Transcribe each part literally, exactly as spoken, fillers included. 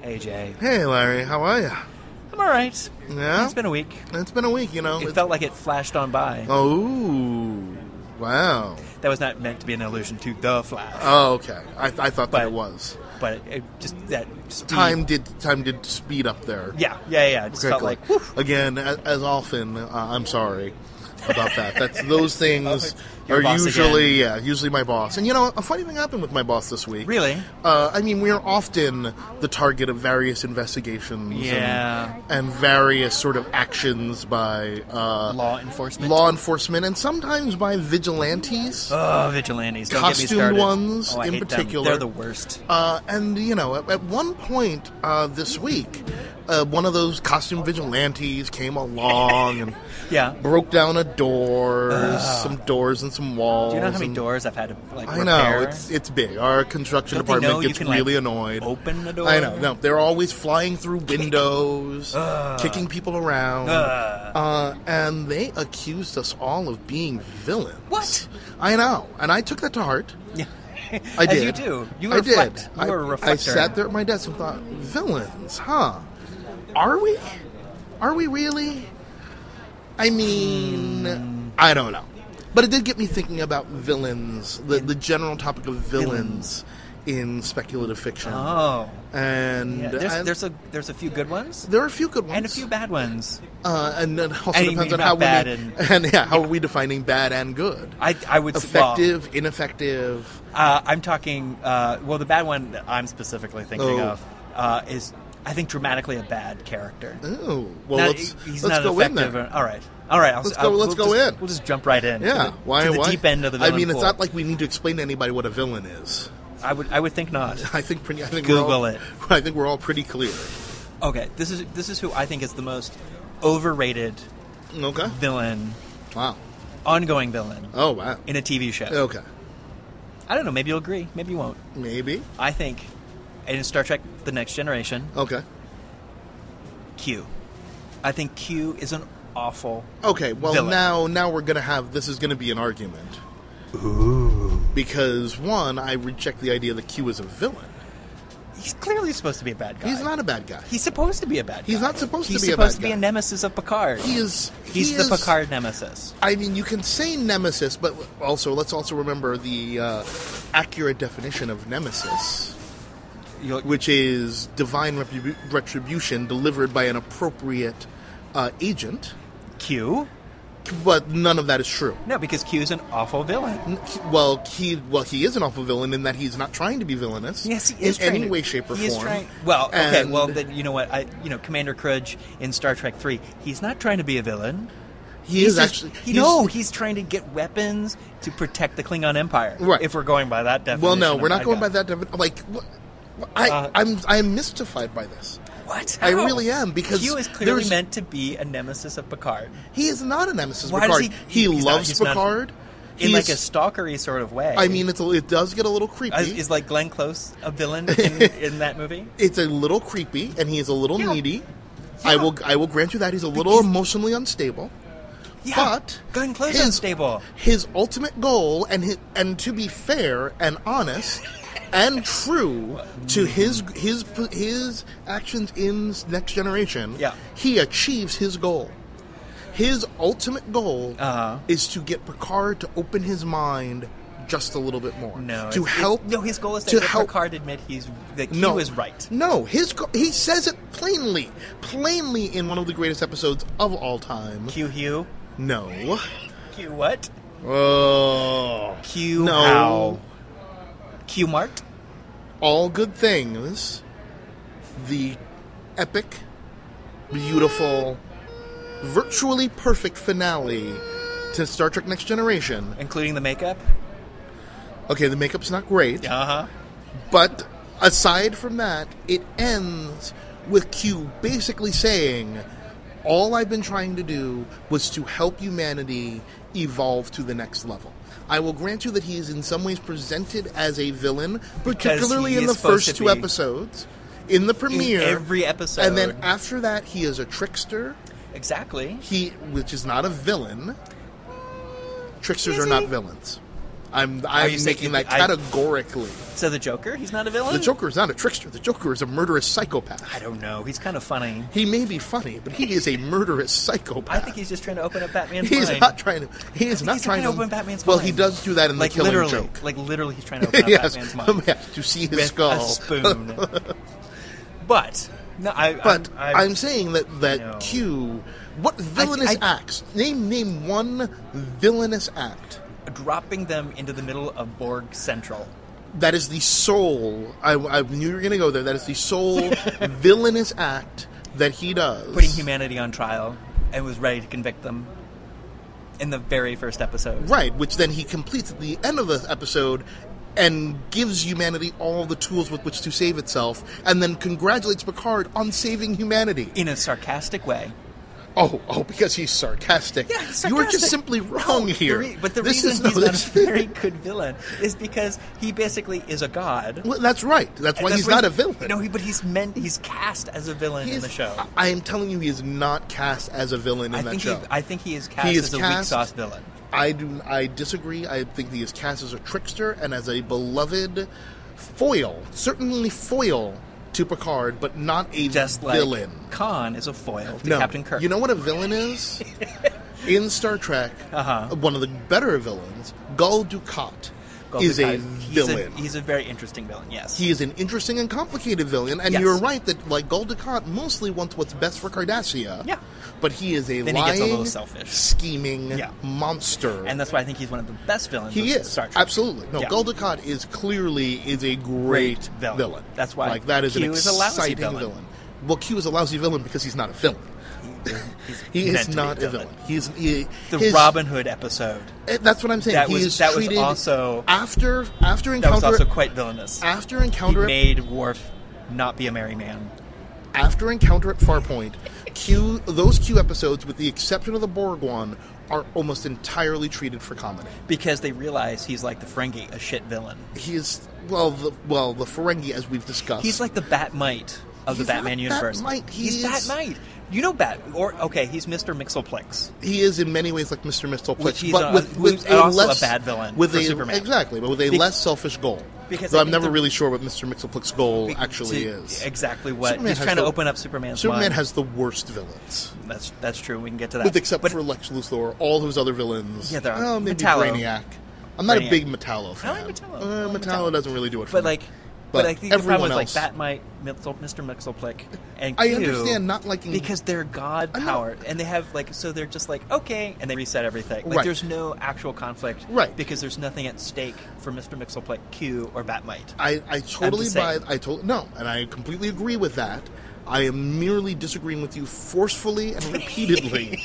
Hey, Jay. Hey, Larry. How are you? I'm all right. Yeah? It's been a week. It's been a week, you know. It it's... felt like it flashed on by. Oh, wow. That was not meant to be an allusion to The Flash. Oh, okay. I, I thought but, that it was. But it, it just that speed. Time did time did speed up there. Yeah, yeah, yeah. It just Okay, felt cool. like, whew. Again, as, as often, uh, I'm sorry about that. That's Those things Your are boss usually, yeah, usually my boss. And, you know, a funny thing happened with my boss this week. Really? Uh, I mean, we are often the target of various investigations. Yeah. And, and various sort of actions by... Uh, law enforcement? Law enforcement, and sometimes by vigilantes. Oh, vigilantes. Don't Costumed get me started. ones, oh, I in hate particular. Them. They're the worst. Uh, and, you know, at, at one point uh, this week, uh, one of those costume vigilantes came along and yeah. broke down a door, uh, some doors and some walls. Do you know how many and, doors I've had to, like, I repair? know, it's it's big. Our construction Don't they department know you gets can, really like, annoyed. Open the door? I know. No, they're always flying through windows, uh, kicking people around. Uh, uh, and they accused us all of being villains. What? I know. And I took that to heart. Yeah. I did. As you do. You I reflect. did. You were a I, reflector. I sat there at my desk and thought, villains, huh? Are we? Are we really? I mean, mm. I don't know. But it did get me thinking about villains, the, the general topic of villains, villains. in speculative fiction. Oh. And, yeah, there's, and there's a there's a few good ones. There are a few good ones. And a few bad ones. Uh, and it also and depends on not how bad we and, and yeah, how yeah. are we defining bad and good? I I would effective, well, ineffective. Uh, I'm talking. Uh, well, the bad one that I'm specifically thinking oh. of uh, is I think dramatically a bad character. Oh, well, not, let's he's let's not go in effective. there. Or, all right, all right. I'll, let's I'll, go. Let's we'll go just, in. We'll just jump right in. Yeah, to the, why? To the why? deep end of the villain I mean, pool. it's not like we need to explain to anybody what a villain is. I would I would think not. I think pretty. I think Google we're all, it. I think we're all pretty clear. Okay, this is this is who I think is the most overrated okay. villain. Wow. Ongoing villain. Oh wow. In a T V show. Okay. I don't know. Maybe you'll agree. Maybe you won't. Maybe. I think in Star Trek: The Next Generation. Okay. Q. I think Q is an awful. Okay. Well, villain. now now we're gonna have this is gonna be an argument. Ooh. Because one, I reject the idea that Q is a villain. He's clearly supposed to be a bad guy. He's not a bad guy. He's supposed to be a bad guy. He's not supposed He's to be a bad guy. He's supposed to be a nemesis of Picard. He is. He's he the is, Picard nemesis. I mean, you can say nemesis, but also let's also remember the uh, accurate definition of nemesis, You'll, which is divine retribu- retribution delivered by an appropriate uh, agent. Q. But none of that is true. No, because Q is an awful villain. Well, he well he is an awful villain in that he's not trying to be villainous. Yes, he is in any to, way, shape, or he form. Is trying, well, okay, and well then you know what? I you know Commander Crudge in Star Trek three. He's not trying to be a villain. He he's is just, actually. He, he's, no, he's trying to get weapons to protect the Klingon Empire. Right. If we're going by that definition. Well, no, we're not going guy. by that definition. Like, I, uh, I'm I'm mystified by this. What? I How? really am, because Q is clearly meant to be a nemesis of Picard. He is not a nemesis of Why Picard. Does he, he he's loves not, Picard. Not, in like a stalkery sort of way. I mean, it's a, it does get a little creepy. Is, is like Glenn Close a villain in, in that movie? It's a little creepy, and he is a little yeah. needy. Yeah. I will I will grant you that he's a little he's, emotionally unstable. Yeah, but Glenn Close his, unstable. His ultimate goal, and his, and to be fair and honest and true to his his his actions in Next Generation, yeah. he achieves his goal. His ultimate goal uh-huh. is to get Picard to open his mind just a little bit more. No, to help. It, no, his goal is to, to help help Picard admit he's that Q no, is right. No, his go- he says it plainly, plainly in one of the greatest episodes of all time. Q Hugh. No. Q what? Oh. Q no. how? Q Mart. All good things. The epic, beautiful, virtually perfect finale to Star Trek Next Generation. Including the makeup? Okay, the makeup's not great. Uh-huh. But aside from that, it ends with Q basically saying, all I've been trying to do was to help humanity evolve to the next level. I will grant you that he is in some ways presented as a villain, particularly in the first two episodes. In the premiere. In every episode. And then after that, he is a trickster. Exactly. He, which is not a villain. Tricksters Is are not he? villains. I'm I'm you making saying- that I- categorically. So the Joker, he's not a villain? The Joker is not a trickster. The Joker is a murderous psychopath. I don't know. He's kind of funny. He may be funny, but he is a murderous psychopath. I think he's just trying to open up Batman's He's mind. not trying to. He is I think not he's trying to open Batman's Well, mind. he does do that in like the Killing literally, Joke. Like literally, he's trying to open up yes, Batman's mind yeah, to see his with skull. a spoon. But no, I. But I'm, I'm, saying that that No. Q. What villainous I- acts? Name name one villainous act. dropping them into the middle of Borg Central. That is the sole. I, I knew you were going to go there. That is the sole villainous act that he does. Putting humanity on trial and was ready to convict them in the very first episode. Right, which then he completes at the end of the episode and gives humanity all the tools with which to save itself, and then congratulates Picard on saving humanity. In a sarcastic way. Oh, oh, because he's sarcastic. Yeah, he's You are just sarcastic. simply wrong No, here. the re- but the This reason is, he's no, not this- a very good villain is because he basically is a god. Well, that's right. That's And why that's he's why not he- a villain. No, he, but he's meant. He's cast as a villain He in is- the show. I I am telling you, he is not cast as a villain in I that think show. he, I think he is cast He is as a weak cast- sauce villain. I do. I disagree. I think he is cast as a trickster and as a beloved foil, certainly foil to Picard, but not a Just like villain. Khan is a foil to No, Captain Kirk. you know what a villain is? In Star Trek, Uh-huh. one of the better villains, Gul Dukat, Gul is a Dukat, villain. He's a, he's a very interesting villain. Yes. He is an interesting and complicated villain, and Yes. you're right that like Gul Dukat mostly wants what's best for Cardassia. Yeah. But he is a Then he lying, gets a little selfish. scheming Yeah. monster. and that's why I think he's one of the best villains. he of is Star Trek. absolutely no. Yeah. Gul Dukat is clearly is a great, Great villain. villain. That's why like that is Q an is a lousy exciting villain. villain. Well, Q is a lousy villain because he's not a villain. He's He meant is to be not a villain. He is he, The his- Robin Hood episode. eh, That's what I'm saying. That he was- is that was treated also- after after That was encounter also quite villainous. after He encounter made Worf not be a merry man. after encounter at Farpoint. Q those Q episodes, with the exception of the Borg one, are almost entirely treated for comedy. Because they realize he's like the Ferengi, a shit villain. He is well, the, well, the Ferengi, as we've discussed. He's like the Bat-Mite of the He's Batman not universe. Bat-Mite, he he's is- Bat-Mite. You know Bat, or okay, he's Mister Mxyzptlk. He is in many ways like Mister Mistleplex, Which he's but a- with, who's with a also a less bad villain with for a Superman. exactly, but with a Be- less selfish goal. Because Though I I'm think never the- really sure what Mister Mxyzptlk's goal To- actually to- is. Exactly what Superman he's has trying to the- open up Superman's Superman mind. has the worst villains, That's that's true. We can get to that. with except but for Lex Luthor. All his other villains, Yeah, they're- well, maybe Metallo. Brainiac. I'm not Brainiac. a big Metallo fan. I like Metallo. Uh, I like Metallo Metallo. doesn't really do it for But me. like, But but, I think the problem everyone was like else- Bat-Mite, Mister Mxyzptlk, and I Q, understand not liking- because they're god I know. power, and they have like so they're just like okay, and they reset everything. Like Right. there's no actual conflict, Right. Because there's nothing at stake for Mister Mxyzptlk, Q, or Bat-Mite. I, I totally just buy. saying. I told no, and I completely agree with that. I am merely disagreeing with you forcefully and repeatedly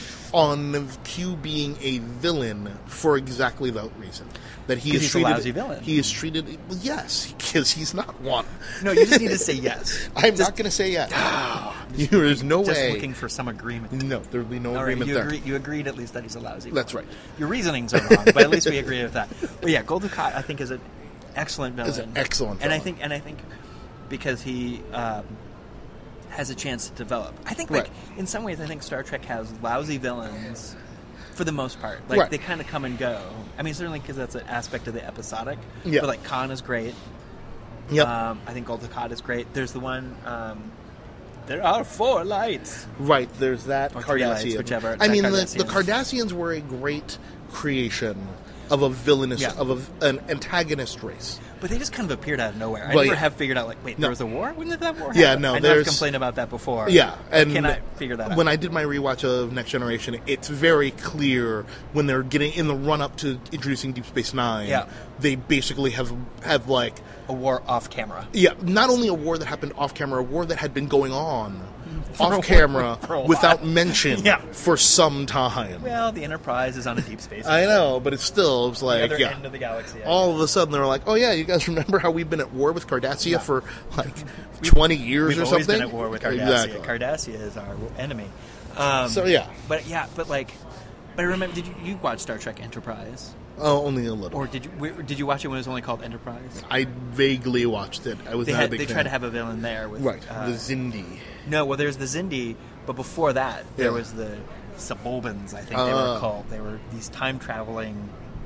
on Q being a villain for exactly that reason. That he 'Cause is he's a treated. lousy villain. He is treated. Well, yes, because he's not one. No, you just need to say yes. I'm Just- not going to say yes. There is no Just way. looking for some agreement. No, there will be no All right, agreement you there. agree, you agreed at least that he's a lousy. That's villain. right. Your reasonings are wrong, but at least we agree with that. But yeah, Gul Dukat, I think, is an excellent villain. Is an excellent and I villain. think, and I think, because he um, has a chance to develop. I think, like Right. in some ways, I think Star Trek has lousy villains for the most part. Like Right. they kind of come and go. I mean, certainly because that's an aspect of the episodic. Yeah. But like Khan is great. Yep. Um, I think Gul Dukat is great. There's the one. Um, there are four lights. Right, there's that Or three lights, Cardassian. whichever, I that mean, the, Cardassian. the Cardassians were a great creation of a villainous, Yeah. of a, an antagonist race. But they just kind of appeared out of nowhere. I Well, never yeah. have figured out, like, wait, No. there was a war? When did that war Yeah, happen? no, I know there's- I've complained about that before. Yeah, and I cannot figure that out. when I did my rewatch of Next Generation, it's very clear when they're getting in the run up to introducing Deep Space Nine. Yeah. They basically have have like A war off camera. yeah, not only a war that happened off camera, a war that had been going on For a off camera while- for a without while. mention Yeah. for some time. Well, the Enterprise is on a deep space. I know, but it's still it's The like other yeah. end of the galaxy. I All guess. of a sudden, they're like, "Oh yeah, you guys remember how we've been at war with Cardassia Yeah. for like twenty years We've or always something?" been at war with Cardassia. Exactly. Cardassia is our enemy. Um, So yeah, But yeah, but like, but I remember, did you, you watch Star Trek Enterprise? oh, only a little. Or did you where- did you watch it when it was only called Enterprise? I vaguely watched it. I was They not a had big they fan. tried to have a villain there with right uh, the Zindi. No, well, there's the Zindi, but before that, there Yeah. was the Suburbans, I think they Uh. were called. They were these time traveling.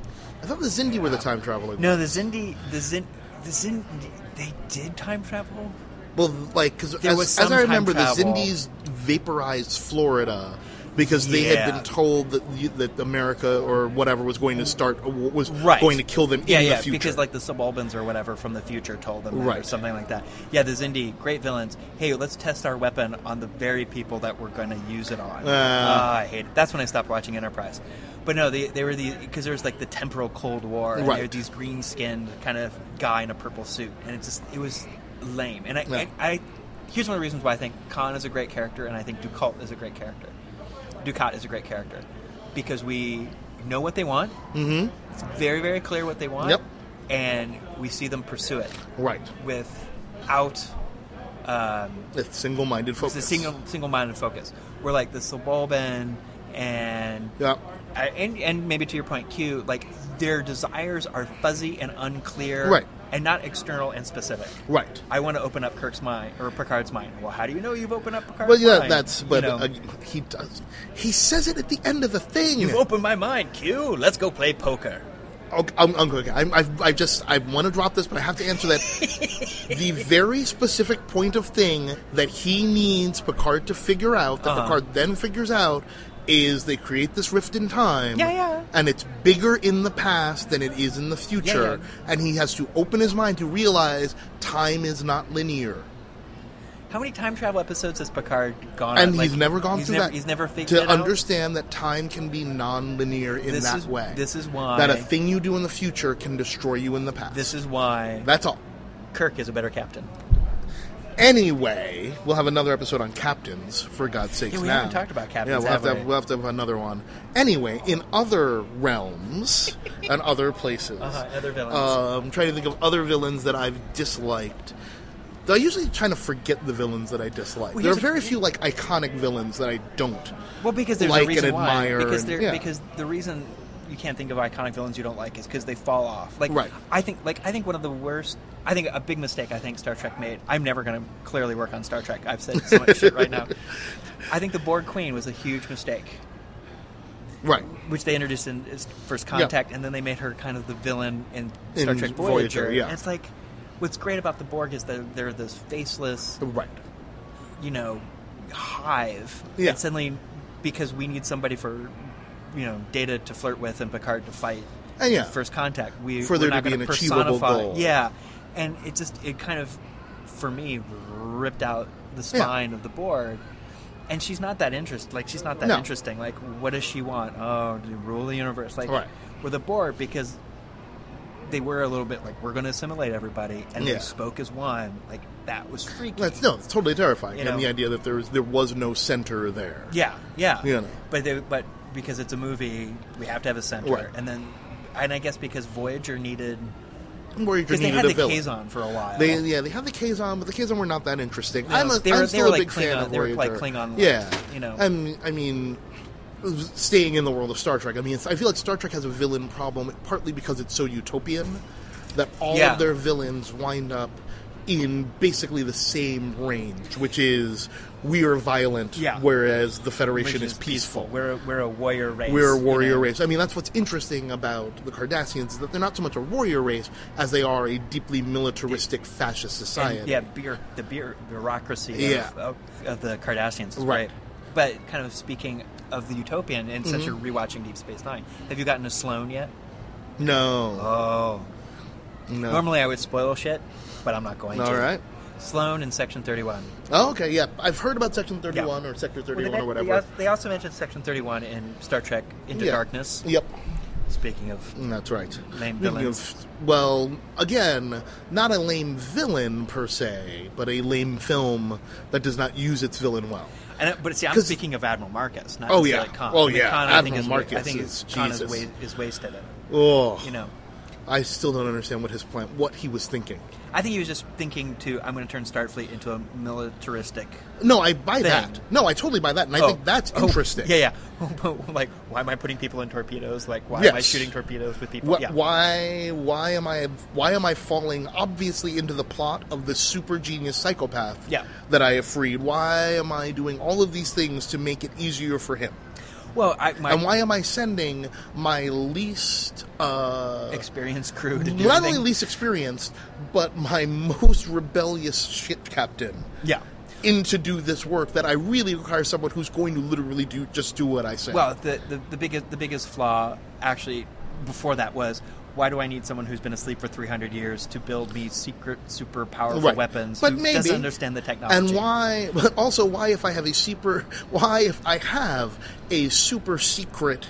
I thought the Zindi were the time traveling. No, the Zindi, the Zin, the Zin, they did time travel. Well, like because There was as, some as I remember, the time travel. Zindis vaporized Florida because they Yeah. had been told that you- that America or whatever was going to start a war- was Right. going to kill them Yeah, in yeah, the future. because like the subalterns or whatever from the future told them that or Right. something like that. Yeah, the Zindi, great villains. Hey, let's test our weapon on the very people that we're going to use it on. Uh. Ah, I hate it. That's when I stopped watching Enterprise. But no, they, they were the because there was like the temporal Cold War, and Right. they were these green skinned kind of guy in a purple suit, and it just it was lame. And I, Yeah. I, I here's one of the reasons why I think Khan is a great character, and I think Ducat is a great character. Ducat is a great character because we know what they want. Mm-hmm. It's very, very clear what they want. Yep. And we see them pursue it Right. without um, It's single-minded focus. it's a single, single-minded focus. We're like the suburban and Yeah. I- and and maybe to your point, Q, like their desires are fuzzy and unclear, Right. and not external and specific. Right. I want to open up Kirk's mind or Picard's mind. Well, how do you know you've opened up Picard's Well, yeah, mind? that's You but know, uh, he does. He says it at the end of the thing. you've opened my mind, Q. Let's go play poker. Okay, I'm, I'm okay. I'm, I've, I just I want to drop this, but I have to answer that. The very specific point of thing that he needs Picard to figure out, that Uh-huh. Picard then figures out, is they create this rift in time. Yeah, yeah. And it's bigger in the past than it is in the future, Yeah, and he has to open his mind to realize time is not linear. How many time travel episodes has Picard gone And on? Like, he's never gone he's through never, that. He's never figured to it out. understand that time can be non-linear in This that is- way. this is why- that a thing you do in the future can destroy you in the past. This is why That's all. Kirk is a better captain. Anyway, we'll have another episode on captains, for God's sakes. Yeah, we now. haven't talked about captains, Yeah, we'll have, to have have, we? we'll have to have another one. Anyway, in other realms and other places, Uh-huh, other villains. uh, I'm trying to think of other villains that I've disliked. Though I usually trying to forget the villains that I dislike. Well, there are here's a- very few like iconic villains that I don't. Well, because there's like a reason and why. admire Because and- they're, yeah. because the reason you can't think of iconic villains you don't like is because they fall off. Like Right. I think, like I think one of the worst. I think a big mistake I think Star Trek made. I'm never going to clearly work on Star Trek. I've said so much shit right now. I think the Borg Queen was a huge mistake, Right. which they introduced in is First Contact, and then they made her kind of the villain in Star In Trek Voyager, Voyager. yeah. And it's like, what's great about the Borg is that they're this faceless, Right. you know, hive. Yeah. And suddenly, because we need somebody for, you know, Data to flirt with and Picard to fight Uh, yeah. First Contact, we, For we're there to not be going an achievable personify. goal. Yeah. And it just, it kind of, for me, ripped out the spine of the Borg. And she's not that interesting. Like, she's not that No. interesting. Like, what does she want? Oh, to rule the universe. Like, Right. with the Borg, because they were a little bit like, we're going to assimilate everybody, and Yeah. they spoke as one. Like, that was freaky. That's no, it's totally terrifying. You and know. the idea that there was there was no center there. Yeah, yeah. You know. But they, but because it's a movie, we have to have a center, Right. and then, and I guess because Voyager needed, Voyager because they needed had a the villain. Kazon for a while. They yeah they had the Kazon, but the Kazon were not that interesting. No, I'm a, they were- I'm they still were a like big fan Klingon- of they were Voyager. like Klingon-like, yeah, you know. I'm, I mean, staying in the world of Star Trek. I mean, it's, I feel like Star Trek has a villain problem, partly because it's so utopian that all Yeah. of their villains wind up in basically the same range, which is we are violent, Yeah. whereas the Federation Which is peaceful. We're a, we're a warrior race. We're a you warrior know. race. I mean, that's what's interesting about the Cardassians, is that they're not so much a warrior race as they are a deeply militaristic fascist society. And, yeah, beer, the beer, bureaucracy Yeah. of, of, of the Cardassians is Right. great. But kind of speaking of the utopian, and since Mhm. you're rewatching Deep Space Nine, have you gotten to Sloane yet? No. Oh. no. Normally I would spoil shit, but I'm not going to. All right. Sloane in Section thirty-one. Oh, okay, yeah. I've heard about Section thirty-one or Sector Well, thirty-one they, or they whatever. al- they also mentioned Section thirty-one in Star Trek Into Yeah. Darkness. Yep. Speaking of Mm, That's right. lame Speaking villains. of- well, again, not a lame villain per se, but a lame film that does not use its villain well. And, uh, but see, I'm 'Cause- speaking of Admiral Marcus, not Oh, necessarily yeah. Khan. Oh, I mean, yeah. Khan, I think Admiral is, Marcus I think is- Khan is, Jesus. wa- is wasted. It, Oh, you know, I still don't understand what his plan, what he was thinking. I think he was just thinking to, I'm going to turn Starfleet into a militaristic. No, I buy Thing. that. No, I totally buy that, and I Oh. think that's Oh, interesting. Yeah, yeah. Like, why am I putting people in torpedoes? Like, why am I Yes. shooting torpedoes with people? What, yeah. Why? Why am I? Why am I falling obviously into the plot of the super genius psychopath Yeah. that I have freed? Why am I doing all of these things to make it easier for him? Well, I, my And why am I sending my least uh, experienced crew to do not anything? only least experienced, but my most rebellious ship captain Yeah. in to do this work that I really require someone who's going to literally do just do what I say. Well, the, the, the biggest the biggest flaw actually before that was, why do I need someone who's been asleep for three hundred years to build me secret, super powerful Right. weapons But who maybe, doesn't understand the technology? And why? But also, why if I have a super? Why if I have a super secret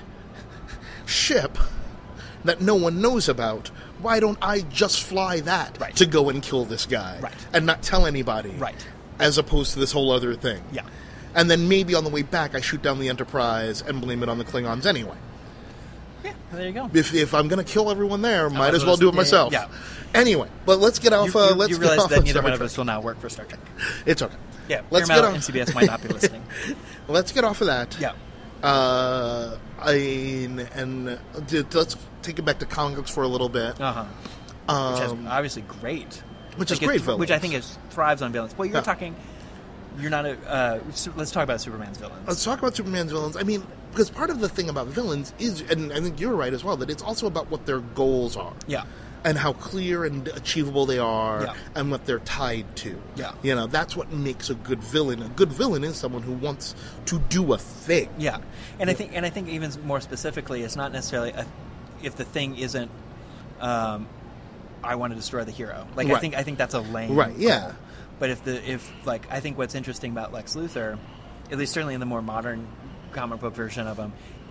ship that no one knows about? Why don't I just fly that Right. to go and kill this guy Right. and not tell anybody? Right. As opposed to this whole other thing. Yeah. And then maybe on the way back, I shoot down the Enterprise and blame it on the Klingons anyway. Yeah, there you go. If, if I'm going to kill everyone there, might might as as well well do it stay- myself. yeah. Anyway, but let's get off. You, uh, you, let's you get realize off that of neither Star one of Trek. us will now work for Star Trek. It's okay. Yeah, Let's Paramount get off. and C B S might not be listening. Let's get off of that. Yeah. Uh, I and did, let's take it back to comic books for a little bit. Uh huh. Which is Um, obviously great. which is Like, great it- villains. Which I think is thrives on villains. Well, you're Yeah. talking. You're not a. Uh, su- let's talk about Superman's villains. Let's talk about Superman's villains. I mean, because part of the thing about villains is, and I think you're right as well, that it's also about what their goals are. Yeah. And how clear and achievable they are, Yeah. and what they're tied to. Yeah. You know, that's what makes a good villain. A good villain is someone who wants to do a thing. Yeah, and I think, and I think even more specifically, it's not necessarily a, if the thing isn't, um, I want to destroy the hero. Like I Right. think, I think that's a lame. Right, yeah. goal. But if the if like I think what's interesting about Lex Luthor, at least certainly in the more modern comic book version of him,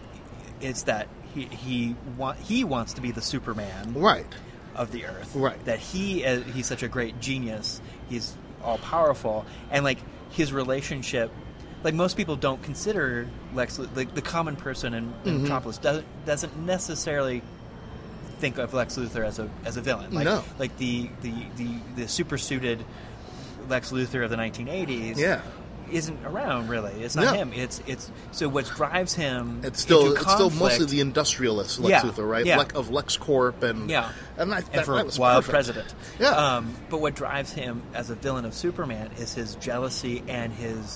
is that he he want he wants to be the Superman Right. of the Earth. Right. That he uh, he's such a great genius. He's all powerful, and like his relationship, like most people don't consider Lex, like the common person in, in Mhm. Metropolis doesn't doesn't necessarily think of Lex Luthor as a as a villain. Like, No. Like the the the the supersuited Lex Luthor of the nineteen eighties. Yeah. Isn't around really. It's not No. him. It's it's so what drives him. It's still into it's still conflict- mostly the industrialist Lex Yeah, Luthor, right? yeah. Lex, of LexCorp and Yeah. and I, and that, for that was wild perfect. president. Yeah. Um, but what drives him as a villain of Superman is his jealousy and his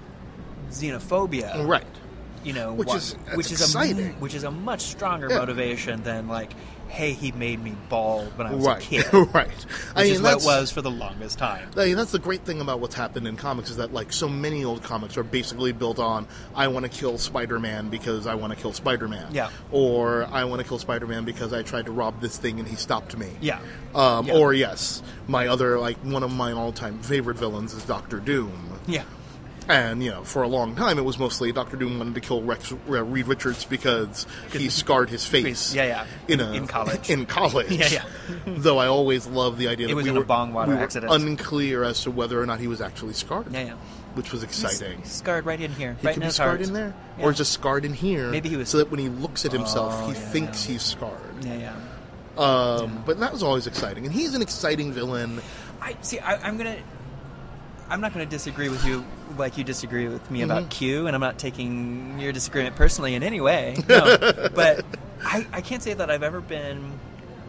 xenophobia. Right. You know, Which wha- is- that's which is exciting. a which is a much stronger Yeah. motivation than like, hey, he made me bald when I was Right. a kid. right. Which I mean, is what that's, it was for the longest time. I mean, that's the great thing about what's happened in comics is that, like, so many old comics are basically built on, I want to kill Spider-Man because I want to kill Spider-Man. Yeah. Or, I want to kill Spider-Man because I tried to rob this thing and he stopped me. Yeah. Um, Yeah. Or, yes, my other, like, one of my all-time favorite villains is Doctor Doom. Yeah. And, you know, for a long time it was mostly Doctor Doom wanted to kill Rex, uh, Reed Richards because he scarred his face. Yeah, yeah. In, a, In college. In college. Yeah, yeah. Though I always loved the idea It that was we in a were, bong water we were accident. unclear as to whether or not he was actually scarred. Yeah, yeah. Which was exciting. He's scarred right in here. He right could in be his scarred heart. in there, Yeah. or just scarred in here. Maybe he was- so that when he looks at himself, Oh, he yeah, thinks yeah. he's scarred. Yeah, yeah. Um, But that was always exciting, and he's an exciting villain. I see. I, I'm gonna. I'm not going to disagree with you like you disagree with me Mm-hmm. about Q, and I'm not taking your disagreement personally in any way. No, but I, I can't say that I've ever been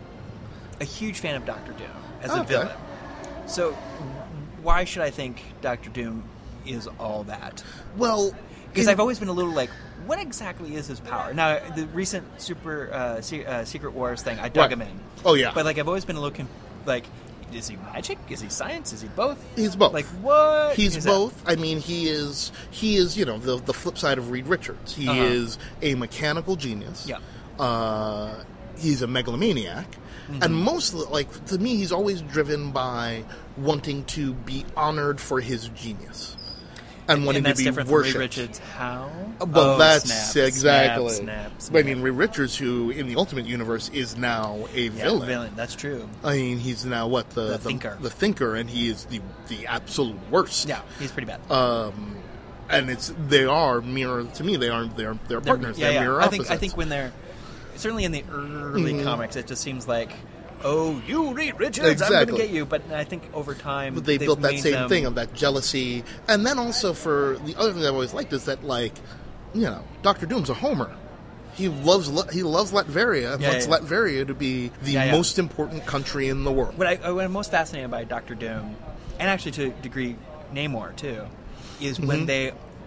a huge fan of Doctor Doom as a Okay. villain. So why should I think Doctor Doom is all that? Well, Because in- I've always been a little like, what exactly is his power? Now, the recent Super uh, Se- uh, Secret Wars thing, I dug Right. him in. Oh, yeah. But like, I've always been a little con- like, is he magic? Is he science? Is he both? He's both. Like what? He's is that? both. I mean, he is. He is. You know, the the flip side of Reed Richards. He Uh-huh. is a mechanical genius. Yeah. Uh, he's a megalomaniac, Mm-hmm. and mostly, like to me, he's always driven by wanting to be honored for his genius, and wanting And that's to be different from Reed worshipped. Richards. How? Well, Oh, that's snap, exactly. Snap, snap, But I mean, Reed Richards, who in the Ultimate Universe is now a yeah, villain. villain. That's true. I mean, he's now what the The thinker. the thinker, and he is the the absolute worst. Yeah, he's pretty bad. Um, and it's they are mirror to me. They aren't. They're they're They're- partners. yeah, they're yeah. mirror I opposites. think I think when they're certainly in the early Mhm. comics, it just seems like, oh, you Reed Richards, I'm Exactly. going to get you. But I think over time But they they've built that made same them- thing of that jealousy, and then also for the other thing I've always liked is that, like, you know, Doctor Doom's a homer. He loves Le- he loves Latveria and Yeah, wants yeah. Latveria to be the Yeah, yeah. most important country in the world. What, I, what I'm most fascinated by Doctor Doom, and actually to a degree Namor too, is when Mhm. they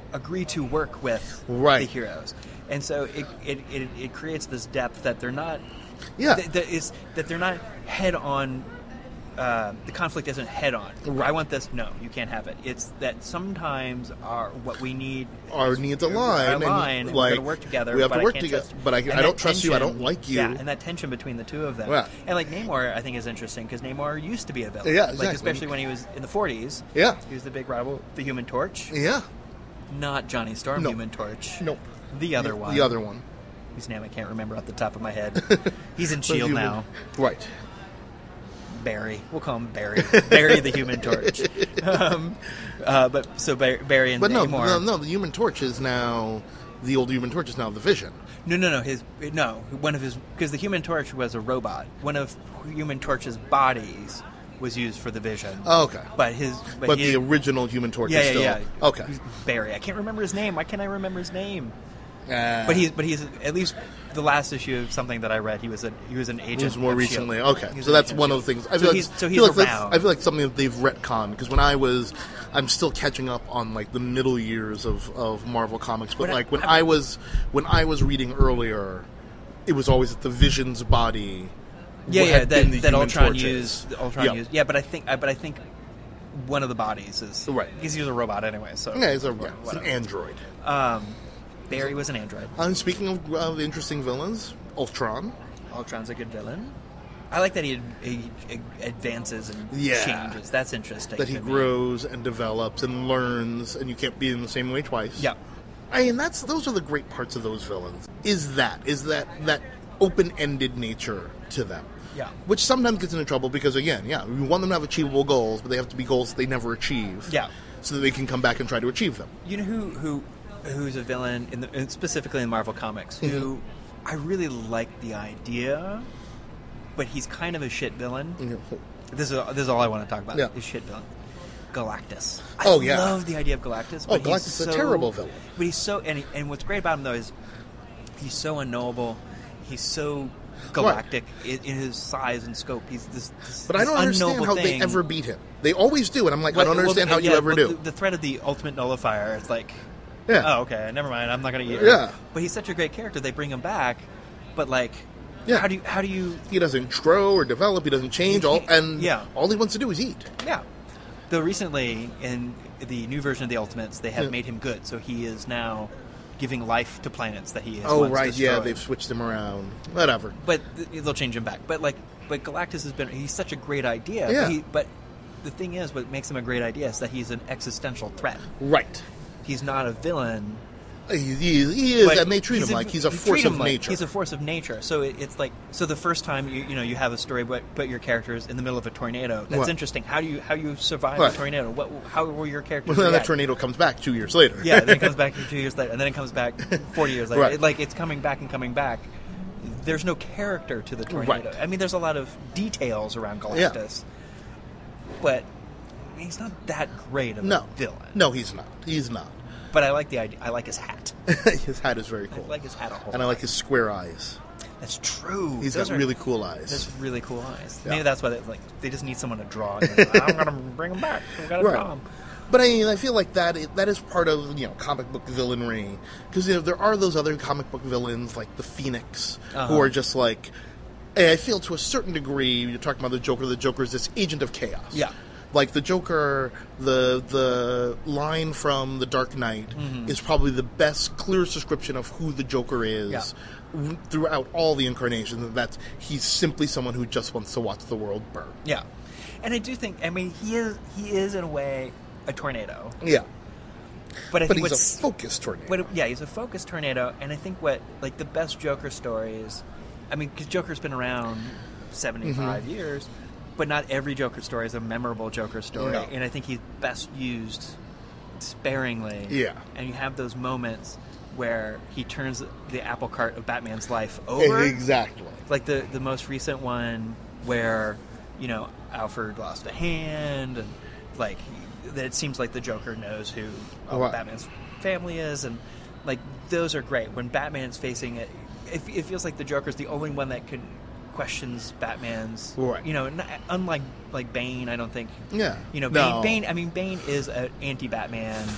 agree to work with Right. the heroes, and so it it, it it creates this depth that they're not. Yeah. That, that is that they're not head on. Uh, the conflict isn't head on. Right. I want this. No, you can't have it. It's that sometimes our what we need. Our is- needs align, align, and, and we're like, going to work together. we have to but I work can't together, trust- but I- and I that don't trust you, I tension- don't like you. Yeah, and that tension between the two of them. Yeah. And like Namor, I think is interesting because Namor used to be a villain. Yeah, Like exactly. especially when he was in the forties. Yeah. He was the big rival, the Human Torch. Yeah. Not Johnny Storm, No. Human Torch. Nope. The other the, one. The other one. Whose name I can't remember off the top of my head. He's in The Shield human- now. Right. Barry. We'll call him Barry. Barry the Human Torch. Um, uh, but so Bar- Barry and But no, Namor. no, no, the Human Torch is now the old Human Torch is now the Vision. No, no, no. His no. One of his because the Human Torch was a robot. One of Human Torch's bodies was used for the Vision. Oh, okay. But his but, But his, the original Human Torch yeah, is yeah, still yeah. okay. He's Barry. I can't remember his name. Why can't I remember his name? Uh, But he's but he's at least the last issue of something that I read. He was a he was an agent. it was more of recently. S H I E L D. Okay, He was so an that's agent one of of the S H I E L D. things. I So feel he's like, so I he's feel like that's- around. I feel like something that they've retconned because when I was, I'm still catching up on like the middle years of, of Marvel comics. But But I- like when I- I was when I was reading earlier, it was always that the Vision's body. Yeah, had yeah. been That, the that Human Ultron Torch's. used. Ultron Yeah. used. Yeah, but I think. I- But I think one of the bodies is Right. because he was a robot anyway. So Yeah, it's, a, yeah, it's an whatever. android. Um, Barry was an android. Um, speaking of uh, interesting villains, Ultron. Ultron's a good villain. I like that he, he, he advances and Yeah. changes. That's interesting. That he to me. grows and develops and learns, and you can't be in the same way twice. Yeah. I mean, that's those are the great parts of those villains. Is that is that that open-ended nature to them? Yeah. Which sometimes gets into trouble because, again, yeah, we want them to have achievable goals, but they have to be goals that they never achieve. Yeah. So that they can come back and try to achieve them. You know who who who's a villain in the and specifically in Marvel Comics who Mm-hmm. I really like the idea, but he's kind of a shit villain. You know, This is this is all I want to talk about. Yeah. Is shit villain. Galactus. I Oh, yeah. love the idea of Galactus. Oh, But Galactus he's is a so, terrible villain. But he's so and he, and what's great about him though is he's so unknowable. He's so galactic in, in his size and scope. He's this. this But I this don't understand unknowable how thing. they ever beat him. They always do, and I'm like, I Well, don't understand well, how you yeah, ever well, do. The, the threat of the ultimate nullifier. It's like, Yeah. oh, okay, never mind. I'm not going to eat. Yeah. But he's such a great character. They bring him back, but like, Yeah. how do you how do you? He doesn't grow or develop. He doesn't change. He All can't- and yeah. all he wants to do is eat. Yeah. Though recently in the new version of the Ultimates, they have Yeah. made him good, so he is now giving life to planets that he has Oh once right, yeah, destroyed. they've switched him around. Whatever. But th- they'll change him back. But like, but Galactus has been—he's such a great idea. Yeah. But, he, but the thing is, what makes him a great idea is that he's an existential threat. Right. He's not a villain. He, he, he is, but and they treat him a- like he's a they force treat him of like- nature. He's a force of nature. So it, it's like so the first time you you know you have a story, but but your character's in the middle of a tornado. That's What? interesting. How do you how you survive What? a tornado? What how will your characters? Well, then that react? tornado comes back two years later. Yeah, then it comes back two years later, and then it comes back forty years later. Right. It, like it's coming back and coming back. There's no character to the tornado. Right. I mean, there's a lot of details around Yeah. Galactus, but he's not that great of No. a villain. No, he's not. He's not. But I like the idea. I like his hat. His hat is very I cool. like his hat a whole And I lot. like his square eyes. That's true. He's Those got are- really cool eyes. That's really cool eyes. Yeah. Maybe that's why they like they just need someone to draw. And they're like, I'm gonna bring him back. We gotta Right. draw him. But I mean, I feel like that that is part of you know comic book villainry because you know there are those other comic book villains like the Phoenix Uh-huh. who are just like and I feel to a certain degree you're talking about the Joker. The Joker is this agent of chaos. Yeah. Like the Joker, the the line from The Dark Knight Mm-hmm. is probably the best, clearest description of who the Joker is Yeah. r- throughout all the incarnations. And that's he's simply someone who just wants to watch the world burn. Yeah, and I do think. I mean, he is he is in a way a tornado. Yeah, But I but think he's what's a focused tornado. what, yeah, he's a focused tornado, and I think what like the best Joker stories. I mean, because Joker's been around seventy-five Mm-hmm. years, but not every Joker story is a memorable Joker story, No. and I think he's best used sparingly. Yeah. and you have those moments where he turns the apple cart of Batman's life over. Exactly. Like the the most recent one where you know Alfred lost a hand, and like that it seems like the Joker knows who all Right. Batman's family is, and like those are great. When Batman's facing it, it, it feels like the Joker's the only one that could questions Batman's. Right. You know, n- unlike like Bane, I don't think. Yeah. You know, No. Bane. Bane I mean, Bane is an anti-Batman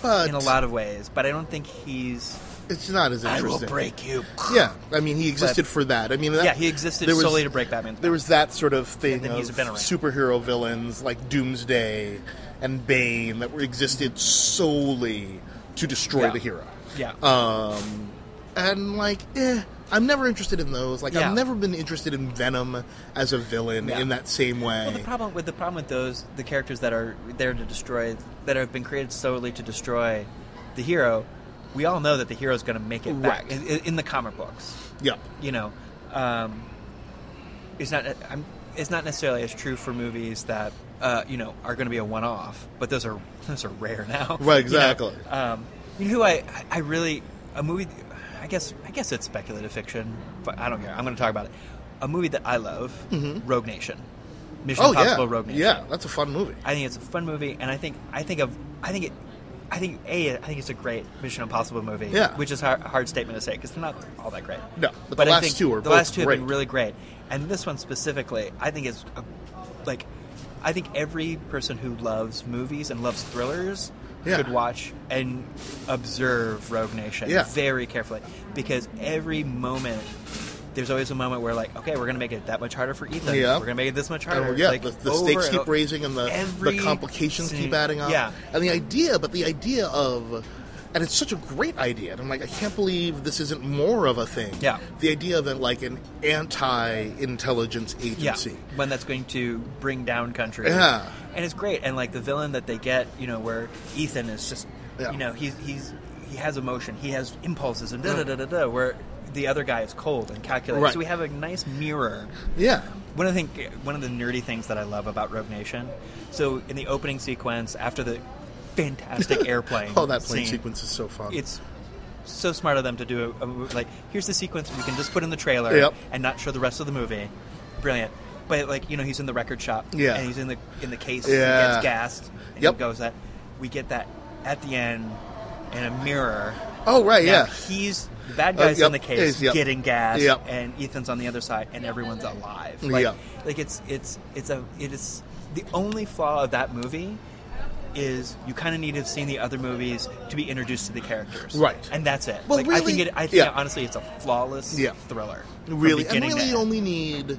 but in a lot of ways, but I don't think he's. It's not as I interesting. will break you. Yeah, I mean, he existed But- for that. I mean, that, Yeah, he existed there was- solely to break Batman's back. There was that sort of thing And then of he's been around. superhero villains like Doomsday and Bane that were existed solely to destroy Yeah. the hero. Yeah. Um, and like, eh, I'm never interested in those. Like, Yeah. I've never been interested in Venom as a villain Yeah. in that same way. Well, the problem with the problem with those the characters that are there to destroy that have been created solely to destroy the hero, we all know that the hero's going to make it back Right. in, in the comic books. yeah, You know, um, it's not I'm, it's not necessarily as true for movies that uh, you know are going to be a one-off, but those are those are rare now. Right, You know? exactly. Um, you know who I I really a movie. I guess I guess it's speculative fiction, but I don't care. I'm going to talk about it. A movie that I love, Rogue Nation, Mission oh yeah, Impossible Rogue Nation. yeah, that's a fun movie. I think it's a fun movie, and I think I think of I think it. I think a I think it's a great Mission Impossible movie. Yeah. Which is a hard, hard statement to say because they're not all that great. No, but the I last think two are the both last two have been great. really great, and this one specifically, I think is a, like I think every person who loves movies and loves thrillers Yeah. should watch and observe Rogue Nation Yeah. very carefully because every moment. There's always a moment where, like, okay, we're going to make it that much harder for Ethan. Yeah. We're going to make it this much harder. And, yeah, like, the, the over stakes and keep o- raising and the, every the complications scene- keep adding up. Yeah. And the idea, but the idea of, and it's such a great idea. And I'm like, I can't believe this isn't more of a thing. Yeah. The idea of it, like an anti-intelligence Yeah, agency. one that's going to bring down country. Yeah. And it's great. And, like, the villain that they get, you know, where Ethan is just, Yeah. you know, he's, he's he has emotion. He has impulses and da-da-da-da-da, where the other guy is cold and calculated. Right. So we have a nice mirror. Yeah. One of the thing, one of the nerdy things that I love about Rogue Nation. So in the opening sequence, after the fantastic airplane, Oh, that plane scene, sequence is so fun. It's so smart of them to do a, a movie like here's the sequence we can just put in the trailer Yep. and not show the rest of the movie. Brilliant. But like you know, he's in the record shop. Yeah. And he's in the in the case. Yeah. He gets gassed. And Yep. he goes that. We get that at the end in a mirror. oh, right, Now yeah. he's the bad guy's yep, in the case yep. getting gas, Yep. and Ethan's on the other side, and everyone's alive. Like, Yep. like it's it's it's a it is the only flaw of that movie is you kind of need to have seen the other movies to be introduced to the characters, Right. And that's it. Well, like I really- think it. I think yeah. honestly, it's a flawless Yeah. thriller. from Really, and beginning to really, you end. only need.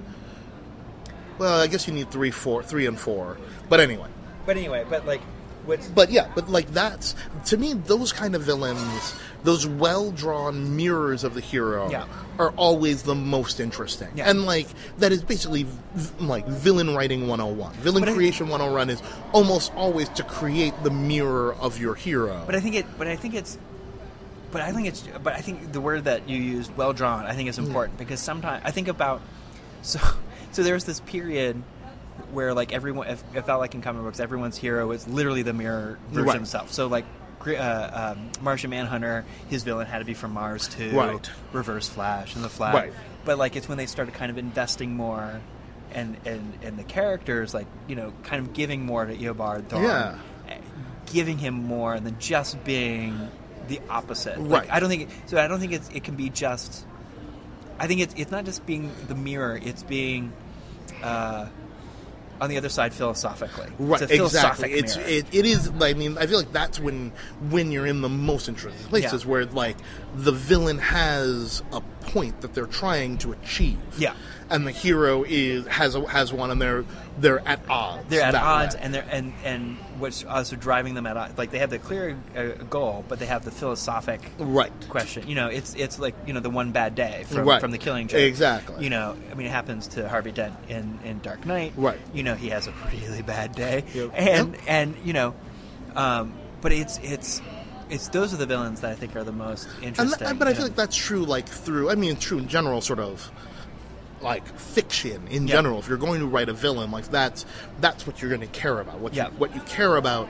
Well, I guess you need three, four, three, and four. But anyway, But anyway, but like what's but yeah, but like that's to me, those kind of villains, those well-drawn mirrors of the hero, Yeah. are always the most interesting. Yeah. And like that is basically v- like villain writing one oh one. Villain But I- creation one oh one is almost always to create the mirror of your hero. But I think it. But I think it's. But I think it's. But I think the word that you used, well drawn, I think is important because sometimes I think about. So, so there's this period where like everyone, if it felt like in comic books, everyone's hero is literally the mirror version Right. of himself. So like. Uh, um, Martian Manhunter, his villain had to be from Mars too. Right. Reverse Flash and the Flash. Right. But like it's when they started kind of investing more, and and and the characters like you know kind of giving more to Eobard Thawne. Yeah. Giving him more than just being the opposite. Like, Right. I don't think so. I don't think it's, it can be just. I think it's it's not just being the mirror. It's being uh, on the other side philosophically. Right, It's a philosophic exactly. It's mirror. it, it is. I mean, I feel like that's when when you're in the most interesting places Yeah. where like the villain has a point that they're trying to achieve. Yeah. and the hero is has a, has one, and they're they're at odds. They're at that odds, way. and they're and and what's also driving them at odds. Like they have the clear uh, goal, but they have the philosophic right. question. You know, it's it's like you know the one bad day from Right. from the Killing Joke. Exactly. You know, I mean, it happens to Harvey Dent in, in Dark Knight. Right. You know, he has a really bad day, Yep. and Yep. and you know, um, but it's it's it's those are the villains that I think are the most And interesting. th- but I you feel know. like that's true. Like through, I mean, true in general, sort of. Like fiction in Yeah. general, if you're going to write a villain, like that's that's what you're going to care about. What Yeah. you what you care about,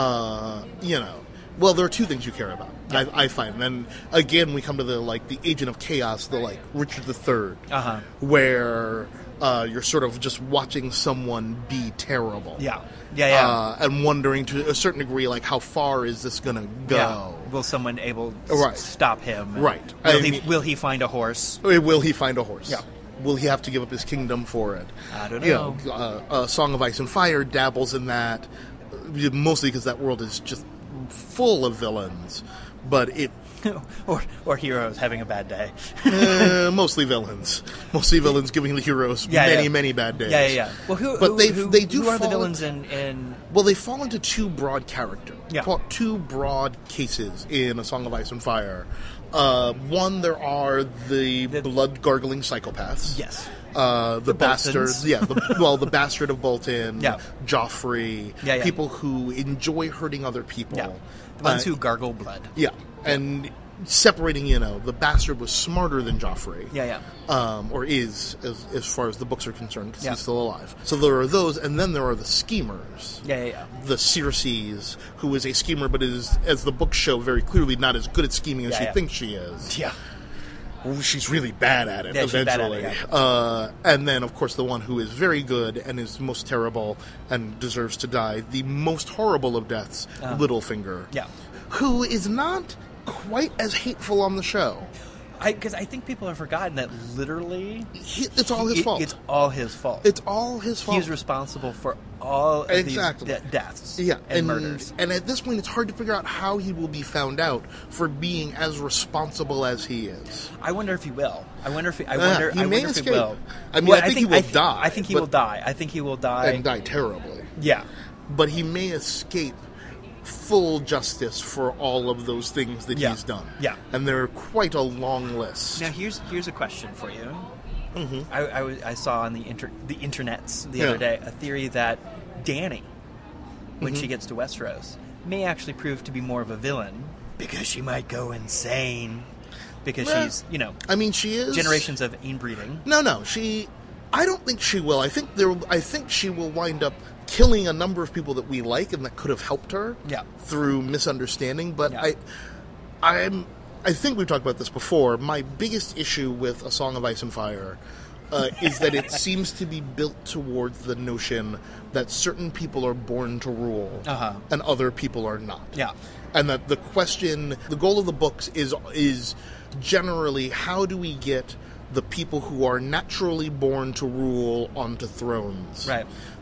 uh, you know. Well, there are two things you care about. Yeah. I, I find, and then again, we come to the like the Agent of Chaos, the like Richard the Third, Uh-huh. where uh, you're sort of just watching someone be terrible. Yeah. Yeah, yeah. Uh, and wondering to a certain degree, like how far is this going to go? Yeah. Will someone able to Right. stop him? Right. Will I he mean- will he find a horse? Will he find a horse? Yeah. Will he have to give up his kingdom for it? I don't You know. uh, uh, Song of Ice and Fire dabbles in that, uh, mostly because that world is just full of villains, but it or or heroes having a bad day. uh, mostly villains, mostly villains giving the heroes Yeah, many yeah. many bad days. Yeah, yeah, yeah. Well, who? But who, they who, they do Who are the fall villains into- in, in? Well, they fall into two broad characters, Yeah. two broad cases in A Song of Ice and Fire. Uh, one, there are the, The- blood gargling psychopaths. Yes. Uh, the, The bastards, Boltons. yeah. The, well, the bastard of Bolton, Yeah. Joffrey, Yeah, yeah. people who enjoy hurting other people. Yeah, the ones Uh, who gargle blood. Yeah, and separating, you know, the bastard was smarter than Joffrey. Yeah, yeah. Um, or is, as, as far as the books are concerned, because Yeah. he's still alive. So there are those, and then there are the schemers. Yeah, yeah, yeah. The Circes, who is a schemer, but is, as the books show very clearly, not as good at scheming as Yeah, she yeah. thinks she is. Yeah. Well, she's really bad at it, Yeah, she's bad at eventually. it, yeah. uh, and then, of course, the one who is very good and is most terrible and deserves to die, the most horrible of deaths, Uh-huh. Littlefinger. Yeah. Who is not quite as hateful on the show. I because I think people have forgotten that literally He, it's all his it- fault. It's all his fault. It's all his fault. He's responsible for all of Exactly. these de- deaths Yeah, and, and murders. And at this point, it's hard to figure out how he will be found out for being as responsible as he is. I wonder if he will. I wonder if he, I Uh, wonder. he I may wonder if escape. he will. I mean, Well, I think he will I thi- die, I think he but- will die. I think he will die. And die terribly. Yeah. But he may escape full justice for all of those things that Yeah. he's done. Yeah. And they're quite a long list. Now here's here's a question for you. Mhm. I, I, was- I saw on the inter, the internets the Yeah. other day a theory that Dany, when Mm-hmm. she gets to Westeros, may actually prove to be more of a villain because she might go insane because Well, she's you know I mean, she is generations of inbreeding. No, no, she. I don't think she will. I think there. I think she will wind up killing a number of people that we like and that could have helped her. Yeah. Through misunderstanding, but Yeah. I, I'm. I think we've talked about this before. My biggest issue with A Song of Ice and Fire uh, is that it seems to be built towards the notion that certain people are born to rule Uh-huh. and other people are not. Yeah. And that the question, the goal of the books is is generally how do we get the people who are naturally born to rule onto thrones? Right.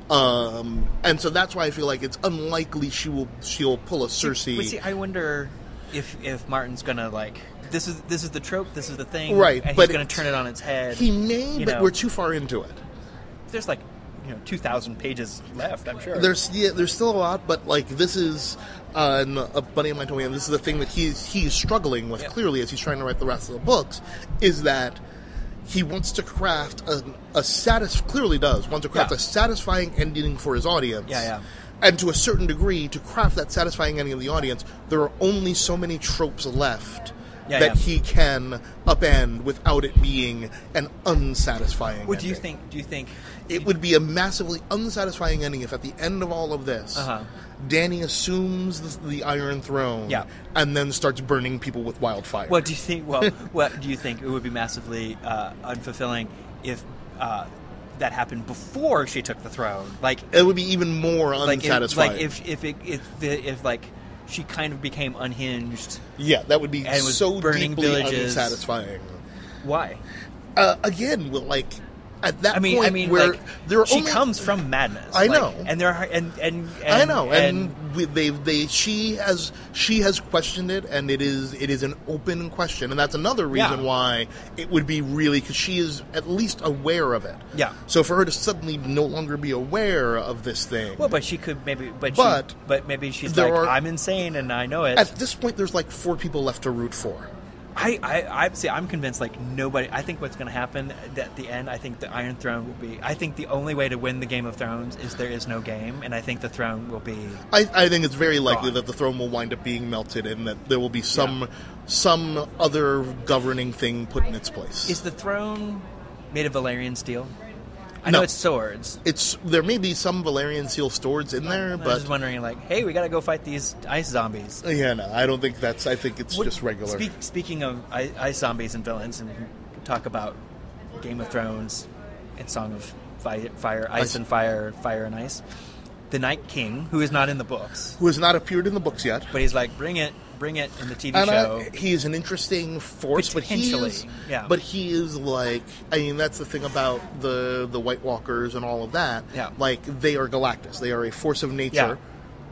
Um, and so that's why I feel like it's unlikely she will she'll pull a Cersei. But see, I wonder if if Martin's gonna like this is this is the trope, this is the thing, Right, And but he's gonna it- turn it on its head. he may, you but know. we're too far into it. There's like you know two thousand pages left. I'm sure. There's yeah, there's still a lot, but like this is uh, and a buddy of mine told me, and this is the thing that he's he's struggling with Yeah. clearly as he's trying to write the rest of the books, is that he wants to craft a, a satis clearly does want to craft Yeah. a satisfying ending for his audience. Yeah, yeah. And to a certain degree, to craft that satisfying ending of the audience, there are only so many tropes left Yeah, that yeah. he can upend without it being an unsatisfying. What do you ending. think? Do you think It would be a massively unsatisfying ending if at the end of all of this, Uh-huh. Dany assumes the, the Iron Throne Yeah. and then starts burning people with wildfire. What do you think? Well, what do you think it would be massively uh, unfulfilling if uh, that happened before she took the throne? Like, It would be even more like, if, unsatisfying. like if if it, if the, if like she kind of became unhinged. yeah, that would be and was so burning deeply villages. unsatisfying. Why? Uh, again, well, like at that I mean, point I mean, where like there are she only, comes from madness. I like, know. and there are and and, and I know, and, we, they they she has she has questioned it, and it is it is an open question, and that's another reason Yeah. why it would be really because she is at least aware of it. Yeah. So for her to suddenly no longer be aware of this thing, well, but she could maybe, but But she, but maybe she's there like, are- I'm insane and I know it. at this point, there's like four people left to root for. I, I, I see. I'm convinced. Like nobody. I think what's going to happen at the end. I think the Iron Throne will be. I think the only way to win the Game of Thrones is there is no game, and I think the throne will be. I, I think it's very likely Gone. that the throne will wind up being melted, and that there will be some some other governing thing put in its place. Is the throne made of Valyrian steel? I know No. it's swords. It's there may be some Valerian seal swords in there, I was but just wondering, like, hey, we got to go fight these ice zombies. yeah, no, I don't think that's. I think it's What- just regular. Speak, speaking of i- ice zombies and villains, and we can talk about Game of Thrones and Song of Fire, fire Ice, Ice. and Fire, Fire and Ice. The Night King, who is not in the books, Who has not appeared in the books yet. but he's like, bring it, bring it in the T V And show. uh, he is an interesting force, but he Potentially, is, yeah. but he is like, I mean, that's the thing about the the White Walkers and all of that. Yeah. Like they are Galactus. They are a force of nature Yeah.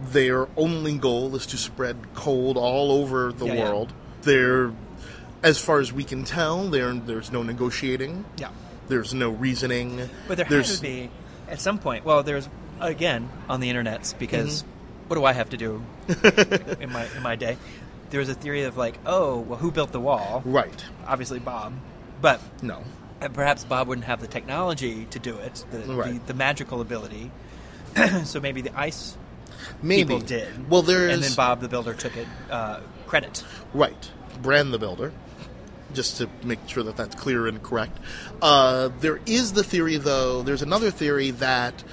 Their only goal is to spread cold all over the Yeah, yeah. world. They're, as far as we can tell, there there's no negotiating. Yeah. There's no reasoning. But there there's, has to be, at some point, well, there's, again, on the internets, because Mm-hmm. what do I have to do in my in my day? There was a theory of like, oh, well, who built the wall? Right. Obviously Bob. But No. and perhaps Bob wouldn't have the technology to do it, the, Right. the, the magical ability. So maybe the ice Maybe. people did. Well, there's... And then Bob the Builder took it, uh, credit. Right. Bran the Builder. Just to make sure that that's clear and correct. Uh, there is the theory, though, there's another theory that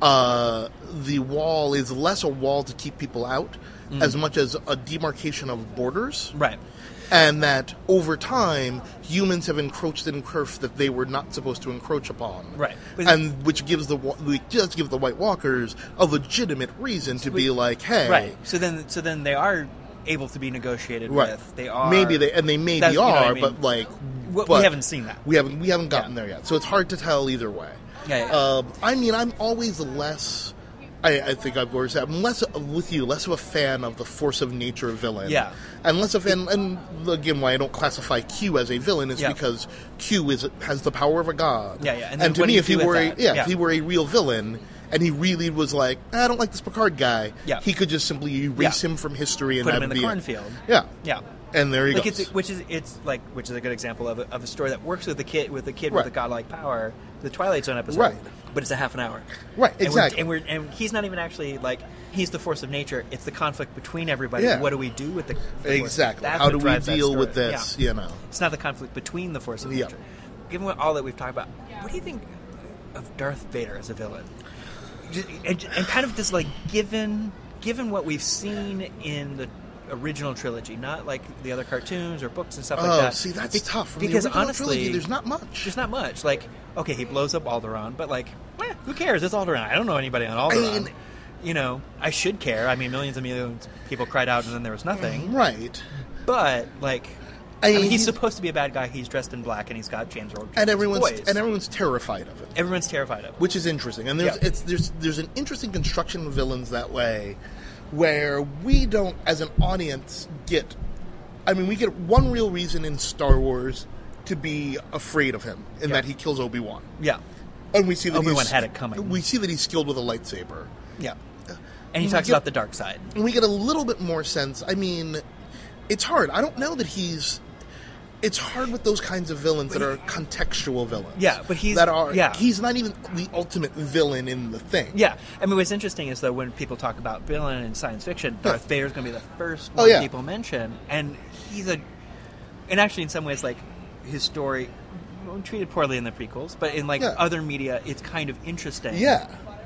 uh, the wall is less a wall to keep people out as much as a demarcation of borders. Right. And that over time, humans have encroached in turf that they were not supposed to encroach upon. Right. But- And which gives the wa- which does give the White Walkers a legitimate reason to be like, hey, Right. So then, so then they are able to be negotiated right? with. They are maybe they and they maybe That's- you know what are, I mean? but like We- but we haven't seen that. We haven't we haven't gotten Yeah. there yet, so it's hard to tell either way. Yeah, yeah. Um, I mean, I'm always less. I, I think I've always said I'm less with you, less of a fan of the force of nature villain. Yeah. and less of and, and again, why I don't classify Q as a villain is Yeah. because Q is has the power of a god. Yeah, yeah. And then to what do me, you if he do with were a, that? yeah, Yeah. if he were a real villain. And he really was like, I don't like this Picard guy. Yeah. He could just simply erase Yeah. him from history and Put that him in would the be it. cornfield. Yeah. Yeah. And there he Like goes. it's, which is it's like which is a good example of a, of a story that works with a kid with a kid Right. with a godlike power, the Twilight Zone episode, Right. But it's a half an hour, Right, And exactly. we're, and we're and he's not even actually like he's the force of nature. It's the conflict between everybody. Yeah. What do we do with the, the force? Exactly. That's How what do we drives that deal story. with this? Yeah. You know. It's not the conflict between the force of Yeah. nature. Given what, all that we've talked about, what do you think of Darth Vader as a villain? Just- And, and kind of just like given given what we've seen in the original trilogy, not like the other cartoons or books and stuff Oh, like that. see, that's Be- tough. From because the original honestly, trilogy, there's not much. there's not much. Like, okay, he blows up Alderaan, but like, eh, who cares? It's Alderaan. I don't know anybody on Alderaan. mean- you know, I should care. I mean, millions and millions of people cried out, and then there was nothing. Right. But like, I I mean, mean, he's he- supposed to be a bad guy. He's dressed in black, and he's got chains rolled. And everyone's boys. and everyone's terrified of it, everyone's terrified of. Him. which is interesting. And there's Yeah. it's there's there's an interesting construction of villains that way, where we don't, as an audience, get. I mean, we get one real reason in Star Wars to be afraid of him, in Yeah. that he kills Obi-Wan, Yeah, and we see that Obi-Wan he's, had it coming. We see that he's skilled with a lightsaber. yeah. And he We talks get- about the dark side. And we get a little bit more sense. I mean, it's hard. I don't know that he's. It's hard with those kinds of villains that are contextual villains. Yeah, but he's- that are. yeah. He's not even the ultimate villain in the thing. Yeah, I mean, what's interesting is though when people talk about villain in science fiction, Yeah. Darth Vader's going to be the first Oh, one yeah. people mention, and he's a, and actually in some ways like his story, well, treated poorly in the prequels, but in like Yeah. other media, it's kind of interesting. Yeah.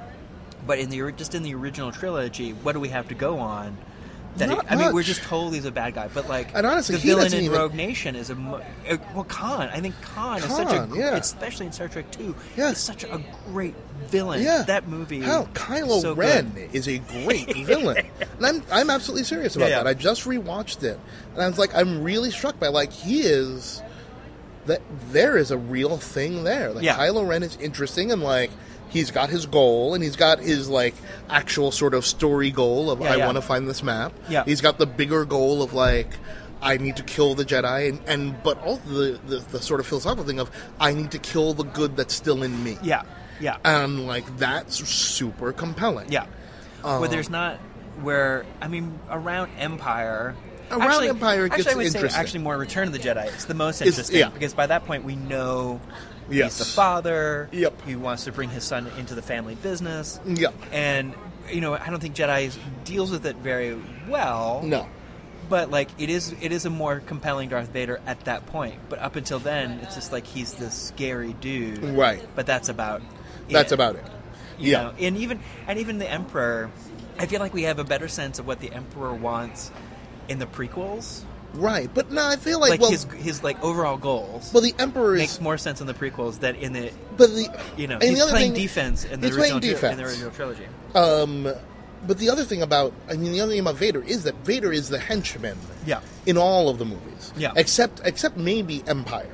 But in the ori- just in the original trilogy, what do we have to go on? That Not it, I mean, we're much. just told he's a bad guy, but like And honestly, the he villain doesn't in even- Rogue Nation is a mo- uh, well, Khan. I think Khan, is such a, Khan, gr- yeah. especially in Star Trek Two, Yeah. is such a great villain. Yeah. That movie. Hell, Kylo so Ren good. is a great villain, and I'm I'm absolutely serious about Yeah, yeah. that. I just rewatched it, and I was like, I'm really struck by like he is that there is a real thing there. Like Yeah. Kylo Ren is interesting, and like he's got his goal, and he's got his like actual sort of story goal of Yeah, I yeah. want to find this map. Yeah. He's got the bigger goal of like. I need to kill the Jedi, and, and but also the, the the sort of philosophical thing of I need to kill the good that's still in me. Yeah, yeah, And like that's super compelling. yeah. Um, where there's not where I mean around Empire. Around actually, Empire it actually, gets I would interesting. say actually more Return of the Jedi. It's the most It's- interesting yeah. because by that point we know Yes. he's the father. Yep. He wants to bring his son into the family business. Yep. And you know I don't think Jedi deals with it very well. No. But like it is, it is a more compelling Darth Vader at that point. But up until then, it's just like he's this scary dude. Right. But that's about. That's it, about it. you Yeah. know? And even and even the Emperor, I feel like we have a better sense of what the Emperor wants in the prequels. Right. But no, I feel like, Like well, his his like overall goals well, the Emperor is. makes more sense in the prequels than in the but the you know and he's the other playing thing, defense in the he's original playing tri- in the defense. original trilogy. Um, but the other thing about I mean the other thing about Vader is that Vader is the henchman. Yeah. In all of the movies. Yeah. Except except maybe Empire,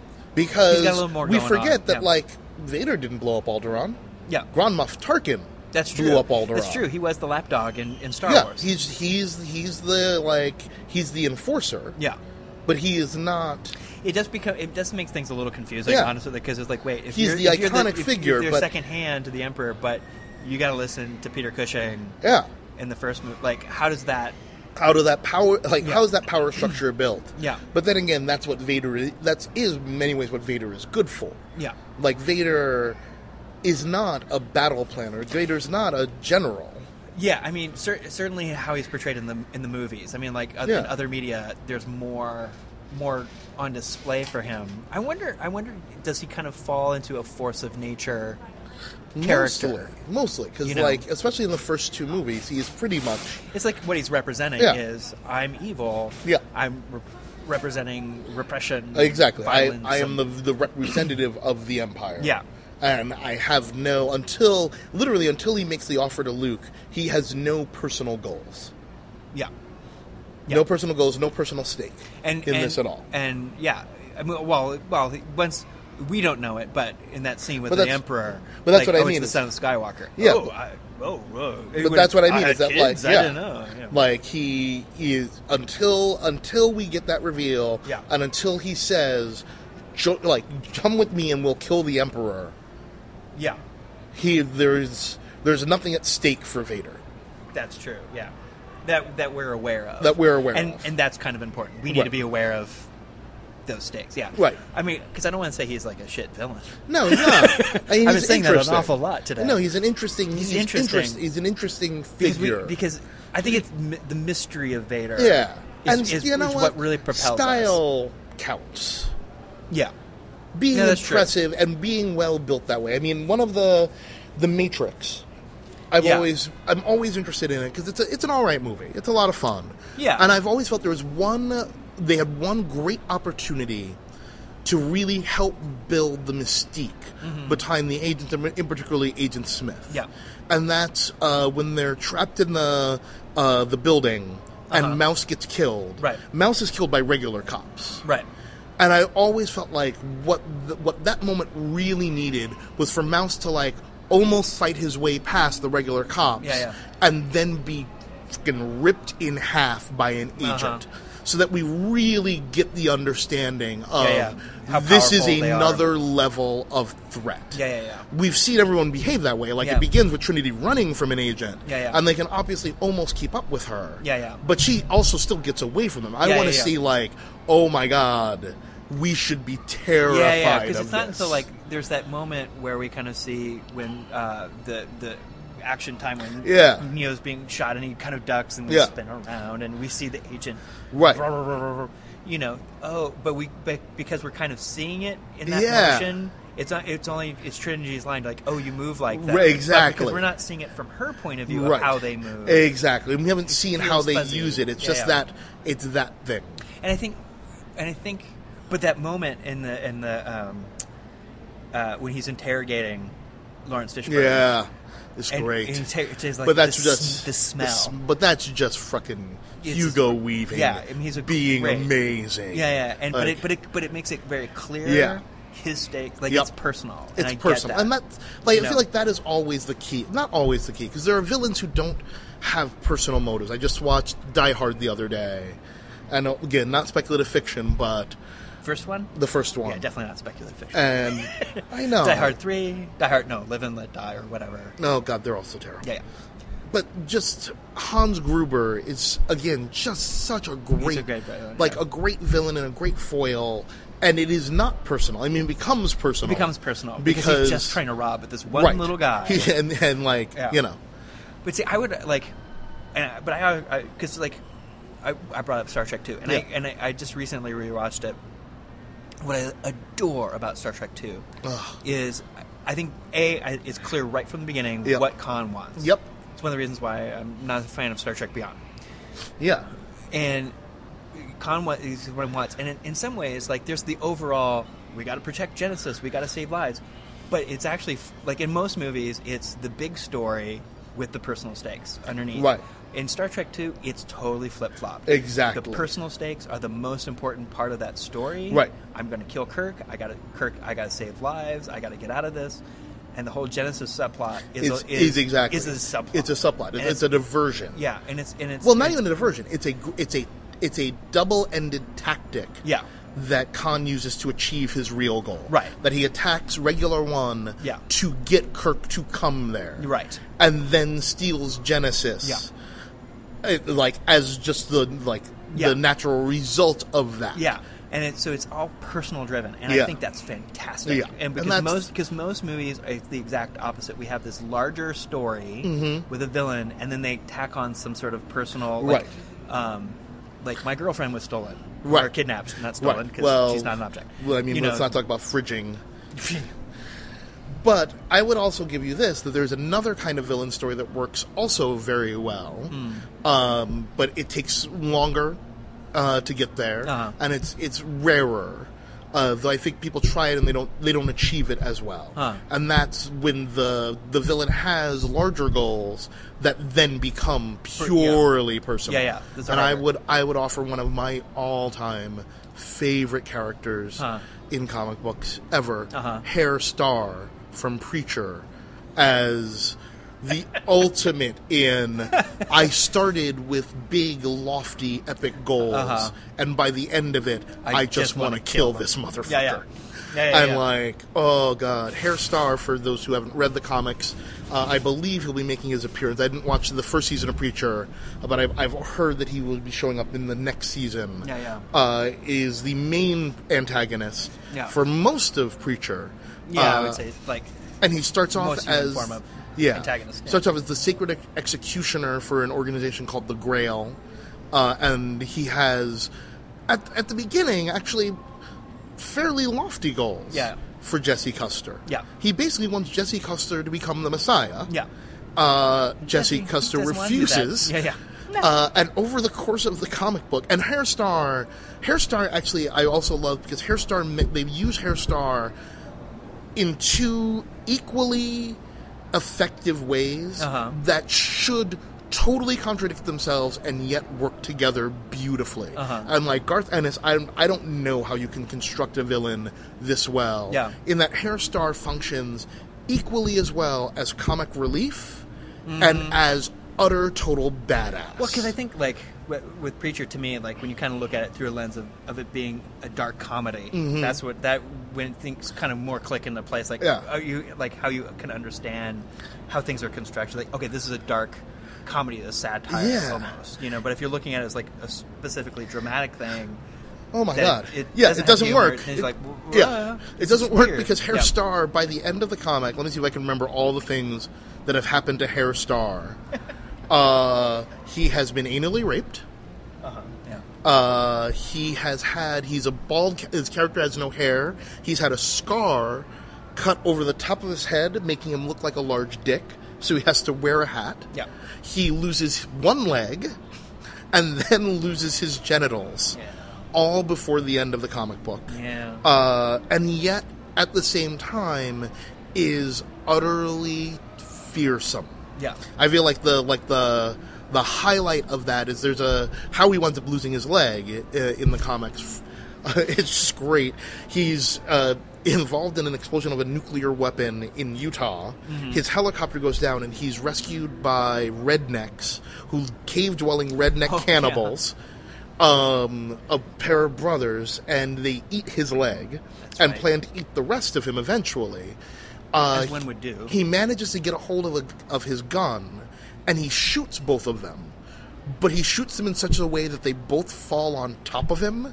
because He's got a little more we going forget on, that yeah. like Vader didn't blow up Alderaan. Yeah. Grand Moff Tarkin That's true. blew up Alderaan. That's true. He was the lapdog in, in Star yeah, Wars. he's he's he's the like he's the enforcer. Yeah. But he is not. It does become. It does make things a little confusing, Yeah. honestly, because it's like, wait, if He's you're the if you're iconic if, figure, if you're but- second hand to the Emperor, but you got to listen to Peter Cushing Yeah. in the first movie. Like, how does that? How do that power like Yeah. how is that power structure built? Yeah. But then again, that's what Vader is. That's is in many ways what Vader is good for. Yeah. Like Vader is not a battle planner. Vader's not a general. Yeah, I mean, cer- certainly how he's portrayed in the in the movies. I mean, like uh, Yeah. in other media, there's more more on display for him. I wonder. I wonder, does he kind of fall into a force of nature character? Mostly, mostly because You know? like especially in the first two movies, he is pretty much It's like what he's representing Yeah. is I'm evil. Yeah. I'm re- representing repression. exactly. I, violence, I am and- the the representative of the Empire. Yeah. And I have no until literally until he makes the offer to Luke, he has no personal goals. yeah. No personal goals, no personal stake And in and, this at all. And yeah, I mean, well, well, he- once we don't know it, but in that scene with But the that's- Emperor, but that's like, what I oh, mean, It's the son of Skywalker. Yeah. Oh, I, oh, whoa. But that's what I mean. had Is that kids? like I yeah, didn't know. Yeah. like he is until until we get that reveal, Yeah. and until he says, jo- like, come with me and we'll kill the Emperor. yeah, He there's there's nothing at stake for Vader. that's true. Yeah, that that we're aware of. That we're aware and, of. and that's kind of important. We need Right. to be aware of those stakes. Yeah, Right. I mean, because I don't want to say he's like a shit villain. No, no. I mean, I've been he's saying that an interesting. awful lot today. No, he's an interesting. He's He's, interesting. interest- he's an interesting because, we, figure. because I think it's mi- the mystery of Vader. yeah, is, and is, you know is what? what really propels us. Style counts. Yeah, Being Yeah, that's true. impressive and being well built that way. I mean, one of the the Matrix. I've Yeah. always I'm always interested in it because it's a, it's an all right movie. It's a lot of fun. Yeah. and I've always felt there was one. They had one great opportunity to really help build the mystique behind the agents, and in particularly Agent Smith. Mm-hmm. Yeah. and that's uh, when they're trapped in the uh, the building and Uh-huh. Mouse gets killed. Right. Mouse is killed by regular cops. right. And I always felt like what the, what that moment really needed was for Mouse to like almost fight his way past the regular cops, Yeah, yeah. and then be fucking ripped in half by an agent, Uh-huh. so that we really get the understanding of Yeah, yeah. How this is powerful they are. another level of threat. Yeah, yeah, yeah. We've seen everyone behave that way. Like Yeah. it begins with Trinity running from an agent, Yeah, yeah. and they can obviously almost keep up with her. Yeah, yeah. But she also still gets away from them. I Yeah, want to yeah, yeah. see like, oh my god, we should be terrified Yeah, yeah. Because of it's not this. until like there's that moment where we kind of see when uh, the the action time when Yeah. Neo's being shot and he kind of ducks and we Yeah. spin around and we see the agent. Right. You know, oh, but we but because we're kind of seeing it in that Yeah. motion. It's not, it's only it's Trinity's line like, oh, you move like that. Right, But exactly. because we're not seeing it from her point of view right. of how they move. Exactly. And we haven't seen how feels they fuzzy. use it. It's Yeah, just yeah. that it's that thing. And I think, and I think, but that moment in the in the um, uh, when he's interrogating Lawrence Fishburne, Yeah. It's and, great. and he ta- it's like but that's the, just s- the smell. s- but that's just fucking It's Hugo just- Weaving. yeah, I mean, he's a being great- amazing. yeah, yeah, and but Like, it but it but it makes it very clear. Yeah. His stake, like Yep. it's personal. and it's I get personal, that. and that's like You I know? feel like that is always the key. Not always the key, because there are villains who don't have personal motives. I just watched Die Hard the other day, and uh, again, not speculative fiction, but First one, the first one. yeah, definitely not speculative fiction. And I know Die Hard three, Die Hard, no, Live and Let Die or whatever. No, God, they're all so terrible. Yeah, yeah. But just Hans Gruber is again just such a great, a great villain, like yeah. a great villain and a great foil. And it is not personal. I mean, it becomes personal. It becomes personal because, because, he's just trying to rob at this one right. little guy. and, and like Yeah. you know, But see, I would like, and I, but I because like, I, I brought up Star Trek two, and Yeah. I and I, I just recently rewatched it. What I adore about Star Trek two Ugh. is, I think a I, it's clear right from the beginning Yep. what Khan wants. Yep. It's one of the reasons why I'm not a fan of Star Trek Beyond. yeah, And Khan wa- is what he wants, and in, in some ways, like there's the overall, we got to protect Genesis, we got to save lives, but it's actually f- like in most movies, it's the big story with the personal stakes underneath. Right. In Star Trek two, it's totally flip flop. Exactly. The personal stakes are the most important part of that story. Right. I'm going to kill Kirk. I got to Kirk. I got to save lives. I got to get out of this. and the whole Genesis subplot is Is, a, is, is exactly. is a subplot. It's a subplot. It's, And it's a diversion. Yeah, and it's and it's Well, not it's, even a diversion. It's a gr- it's a it's a double-ended tactic. Yeah. That Khan uses to achieve his real goal. Right. That he attacks Regular One Yeah. to get Kirk to come there. Right. And then steals Genesis. Yeah. Uh, Like as just the like Yeah. the natural result of that. Yeah, and it, so it's all personal driven, and Yeah. I think that's fantastic. Yeah. And And because that's- most because most movies are the exact opposite. We have this larger story Mm-hmm. with a villain, and then they tack on some sort of personal, like, um, like my girlfriend was stolen, or Right. kidnapped, not stolen, Right. because Well, she's not an object. Well, I mean, You let's know. not talk about fridging. But I would also give you this, that there's another kind of villain story that works also very well, Hmm. um, but it takes longer uh, to get there, Uh-huh. and it's it's rarer. Uh, though I think people try it and they don't they don't achieve it as well, Huh. and that's when the the villain has larger goals that then become purely personal. Yeah, yeah. Those are And I harder. would I would offer one of my all time favorite characters Huh. in comic books ever, Uh-huh. Hair Star from Preacher, as the ultimate in I started with big, lofty, epic goals, Uh-huh. and by the end of it, I, I just, just want to wanna kill kill this them. motherfucker. Yeah, yeah. Yeah, yeah, and yeah. like, oh god, Hair Star, for those who haven't read the comics, uh, I believe he'll be making his appearance. I didn't watch the first season of Preacher, but I've, I've heard that he will be showing up in the next season. Yeah, yeah. Uh, is the main antagonist Yeah. for most of Preacher. Yeah, I Uh, would say like and he starts off most human as form of yeah, antagonist, yeah. starts off as the sacred ex- executioner for an organization called the Grail, uh, and he has at at the beginning actually fairly lofty goals. Yeah. For Jesse Custer. Yeah. He basically wants Jesse Custer to become the Messiah. yeah. Uh, Jesse Jesse Custer doesn't wanna do that. refuses. Yeah, yeah. Uh, and over the course of the comic book, and Hair Star, Hair Star actually I also love because Hair Star, they use Hair Star in two equally effective ways Uh-huh. that should totally contradict themselves and yet work together beautifully. Uh-huh. And like Garth Ennis, I, I don't know how you can construct a villain this well. Yeah. In that Hair Star functions equally as well as comic relief and as utter total badass. Mm-hmm. Well, because I think like w- with Preacher, to me, like when you kind of look at it through a lens of, of it being a dark comedy, that's what that when things kind of more click into place. Like, Yeah. are you like how you can understand how things are constructed. Like, okay, this is a dark comedy, a satire Yeah. almost, you know. But if you're looking at it as like a specifically dramatic thing, Oh my that god! it yeah, doesn't it doesn't have humor, work. and it's It- like, yeah, "Well, it this doesn't is work weird." because Hair Yeah. Star, by the end of the comic, let me see if I can remember all the things that have happened to Hair Star. uh, he has been anally raped. Uh-huh. Yeah. Uh, he has had. He's a bald. His character has no hair. He's had a scar cut over the top of his head, making him look like a large dick. So he has to wear a hat. Yeah. He loses one leg, and then loses his genitals. Yeah. All before the end of the comic book. Yeah. Uh, and yet, at the same time, is utterly fearsome. Yeah. I feel like the like the the highlight of that is there's a how he winds up losing his leg uh, in the comics. Uh, it's just great. He's uh, involved in an explosion of a nuclear weapon in Utah. Mm-hmm. His helicopter goes down, and he's rescued by rednecks, who cave-dwelling redneck Oh, yeah. cannibals. Um, a pair of brothers, and they eat his leg That's and right. plan to eat the rest of him eventually. Uh, As one would do. He manages to get a hold of, a, of his gun, and he shoots both of them. But he shoots them in such a way that they both fall on top of him.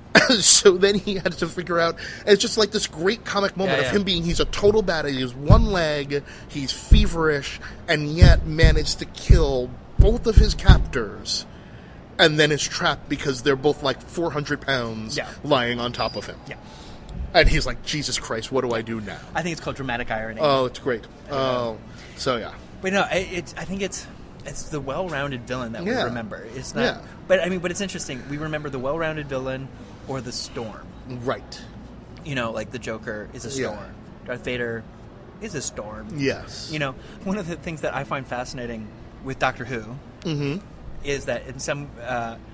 So then he had to figure out. It's just like this great comic moment Yeah, of yeah. him being, he's a total badass. He has one leg, he's feverish, and yet managed to kill both of his captors. And then is trapped because they're both like four hundred pounds Yeah. lying on top of him. Yeah. And he's like, Jesus Christ, what do I do now? I think it's called dramatic irony. Oh, it's great. Oh, so yeah. But no, it, it's. I think it's it's the well-rounded villain that Yeah. we remember. It's not. Yeah. But I mean, but it's interesting. We remember the well-rounded villain or the storm. Right. You know, like the Joker is a Yeah. storm. Darth Vader is a storm. Yes. You know, one of the things that I find fascinating with Doctor Who Mm-hmm. is that in some uh,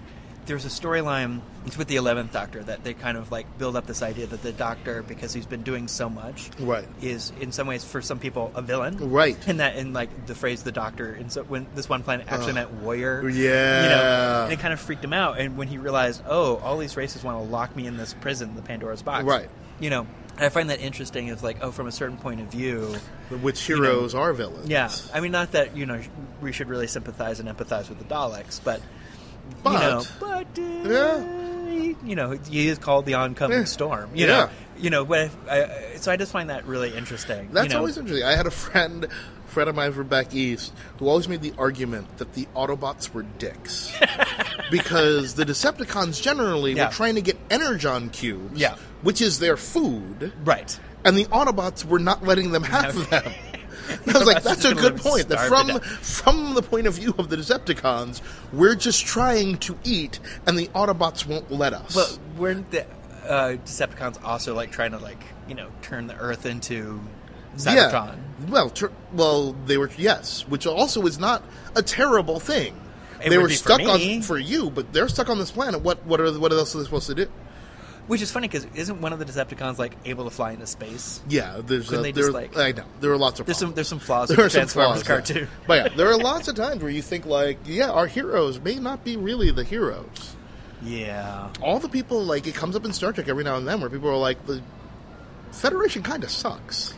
there's a storyline. It's with the eleventh Doctor that they kind of like build up this idea that the Doctor, because he's been doing so much, Right. is in some ways for some people a villain, Right. And that in like the phrase the Doctor, and so when this one planet actually Uh, meant warrior, yeah. you know, and it kind of freaked him out. And when he realized, oh, all these races want to lock me in this prison, the Pandora's box, Right. You know, and I find that interesting. Is like, oh, from a certain point of view. Which heroes are villains. Yeah, I mean, not that, you know, we should really sympathize and empathize with the Daleks, but, But, you know, but, uh, yeah. you know, he is called the oncoming Yeah. storm, you Yeah. know, you know, but if, I, so I just find that really interesting. That's you know? always interesting. I had a friend, friend of mine from back east, who always made the argument that the Autobots were dicks. Because the Decepticons generally Yeah. were trying to get energon cubes, Yeah. which is their food, Right. and the Autobots were not letting them have Okay. them. And I was like, that's a Gonna good live point. That starved to from death. from the point of view of the Decepticons, we're just trying to eat, and the Autobots won't let us. But weren't the uh, Decepticons also, like, trying to, like, you know, turn the Earth into Cybertron? Well, tr- well, they were yes, which also is not a terrible thing. It they would were be for stuck me. on for you, but they're stuck on this planet. What what are what else are they supposed to do? Which is funny, because isn't one of the Decepticons, like, able to fly into space? Yeah, there's Couldn't uh, they there. just, like- I know there are lots of There's some problems. there's some flaws There with are the some Transformers flaws, yeah. cartoon. But yeah, there are lots of times where you think like, yeah, our heroes may not be really the heroes. Yeah. All the people like it comes up in Star Trek every now and then where people are like, the Federation kind of sucks.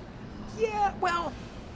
Yeah, well,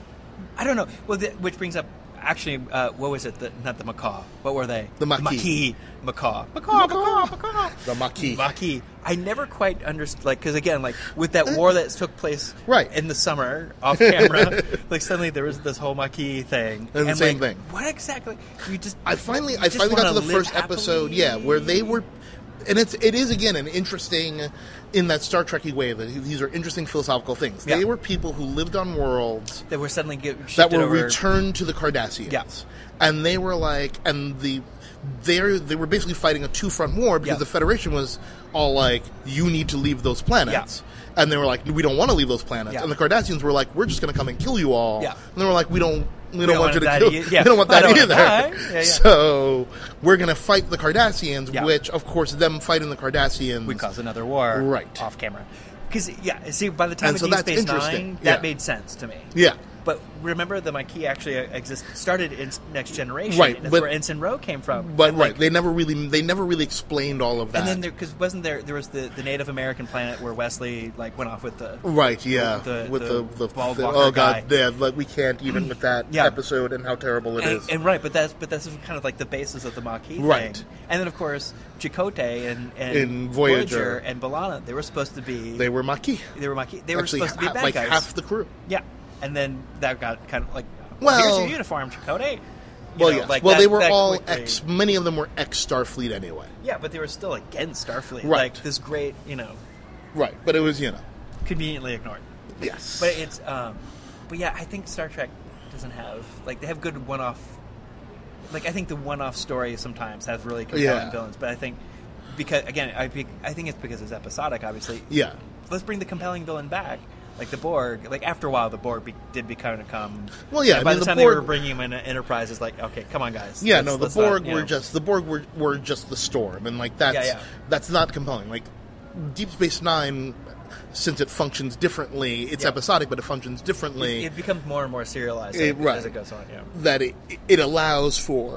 I don't know. Well, the, which brings up, actually, uh, what was it? The, not the macaw. What were they? The Maquis. Maquis. Macaw. Macaw, macaw, macaw. The Maquis. Maquis. I never quite understood, like, because again, like, with that war that took place Right. in the summer, off camera, like, suddenly there was this whole Maquis thing. And the same like, thing. What exactly? You just. I finally, you I just finally got to wanna the live first episode, happily? yeah, where they were, and it's it is again an interesting, in that Star Trekky way that these are interesting philosophical things. Yeah. They were people who lived on worlds That were suddenly get, that shifted were over. returned to the Cardassians, Yeah. and they were like, and the they they were basically fighting a two front war because Yeah. the Federation was all like, you need to leave those planets. And they were like, we don't want to leave those planets. Yeah. And the Cardassians were like, we're just going to come and kill you all. Yeah. And they were like, we don't, we, don't, don't want want you to that kill. e- yeah. We don't want I that don't wanna either. die. Yeah, yeah. So we're going to fight the Cardassians, Yeah. which, of course, them fighting the Cardassians would cause another war, Right. off camera. Because yeah, see, by the time And of so Deep that's Space interesting. Nine, that Yeah. made sense to me. Yeah. But remember, the Maquis actually exist started in Next Generation. Right, That's but- where Ensign Rowe came from. But And, right, like, they never really they never really explained all of that. and then there, because wasn't there there was the, the Native American planet where Wesley like went off with the Right, yeah, the- with the the, the, bald the- walker oh god, guy. yeah, like we can't even with that Yeah. episode and how terrible it is. and, and right, but that's but that's kind of like the basis of the Maquis Right. thing. And then of course Chakotay and, and In Voyager. and B'Elanna, they were supposed to be they were Maquis. they were Maquis. They were Actually, supposed to be ha- bad like guys. half the crew. Yeah, and then that got kind of like, Well- here's your uniform, Chakotay. You Well, know, yes. like well, that- they were that all quickly- ex. Many of them were ex Starfleet anyway. Yeah, but they were still against Starfleet. Right. Like this great, you know, Right, but it was you know. conveniently ignored. Yes, But it's, um, but yeah, I think Star Trek doesn't have like they have good one-off. Like I think the one-off story sometimes has really compelling Yeah. villains, but I think because again, I be- I think it's because it's episodic. Obviously, yeah. let's bring the compelling villain back. Like the Borg, like after a while, the Borg be, did be kind of come. Well, yeah, and I by mean, the the time Borg- they were bringing him in Enterprise, it's like, okay, come on, guys. Yeah, Let's- no, the let's not, Borg you were know. just the Borg were, were just the storm, and like that's Yeah, yeah. that's not compelling. Like Deep Space Nine, since it functions differently, it's Yeah. episodic, but it functions differently. It becomes more and more serialized It- as, right. as it goes on. Yeah. that it it allows for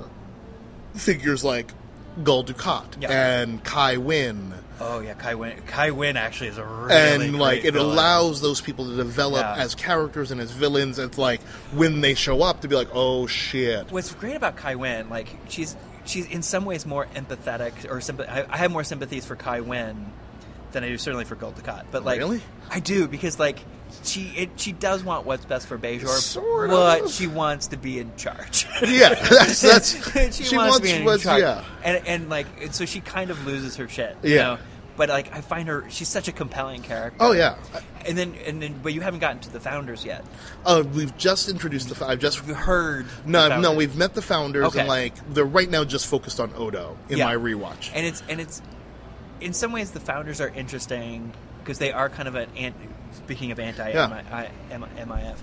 figures like Gul Dukat Yeah. and Kai Wynn, Oh yeah, Kai Wynn. Kai Wynn actually is a really and like great it villain. allows those people to develop Yeah. as characters and as villains. It's like when they show up to be like, oh shit. What's great about Kai Wynn, like she's she's in some ways more empathetic, or sympa- I, I have more sympathies for Kai Wynn than I do certainly for Gul Dukat. But like, Really? I do, because like she it, she does want what's best for Bajor, Sort but of. she wants to be in charge. Yeah, that's that's she, she wants, wants to be in what's- charge, yeah. and and like and so she kind of loses her shit. You Yeah. know? But like I find her, she's such a compelling character. Oh yeah. And then and then, but you haven't gotten to the founders yet. Uh, we've just introduced the. I've just You've heard. no, the no. founders. We've met the founders, Okay. and like they're right now just focused on Odo in Yeah. my rewatch. And it's and it's in some ways the founders are interesting because they are kind of an ant, speaking of anti Yeah. M I F,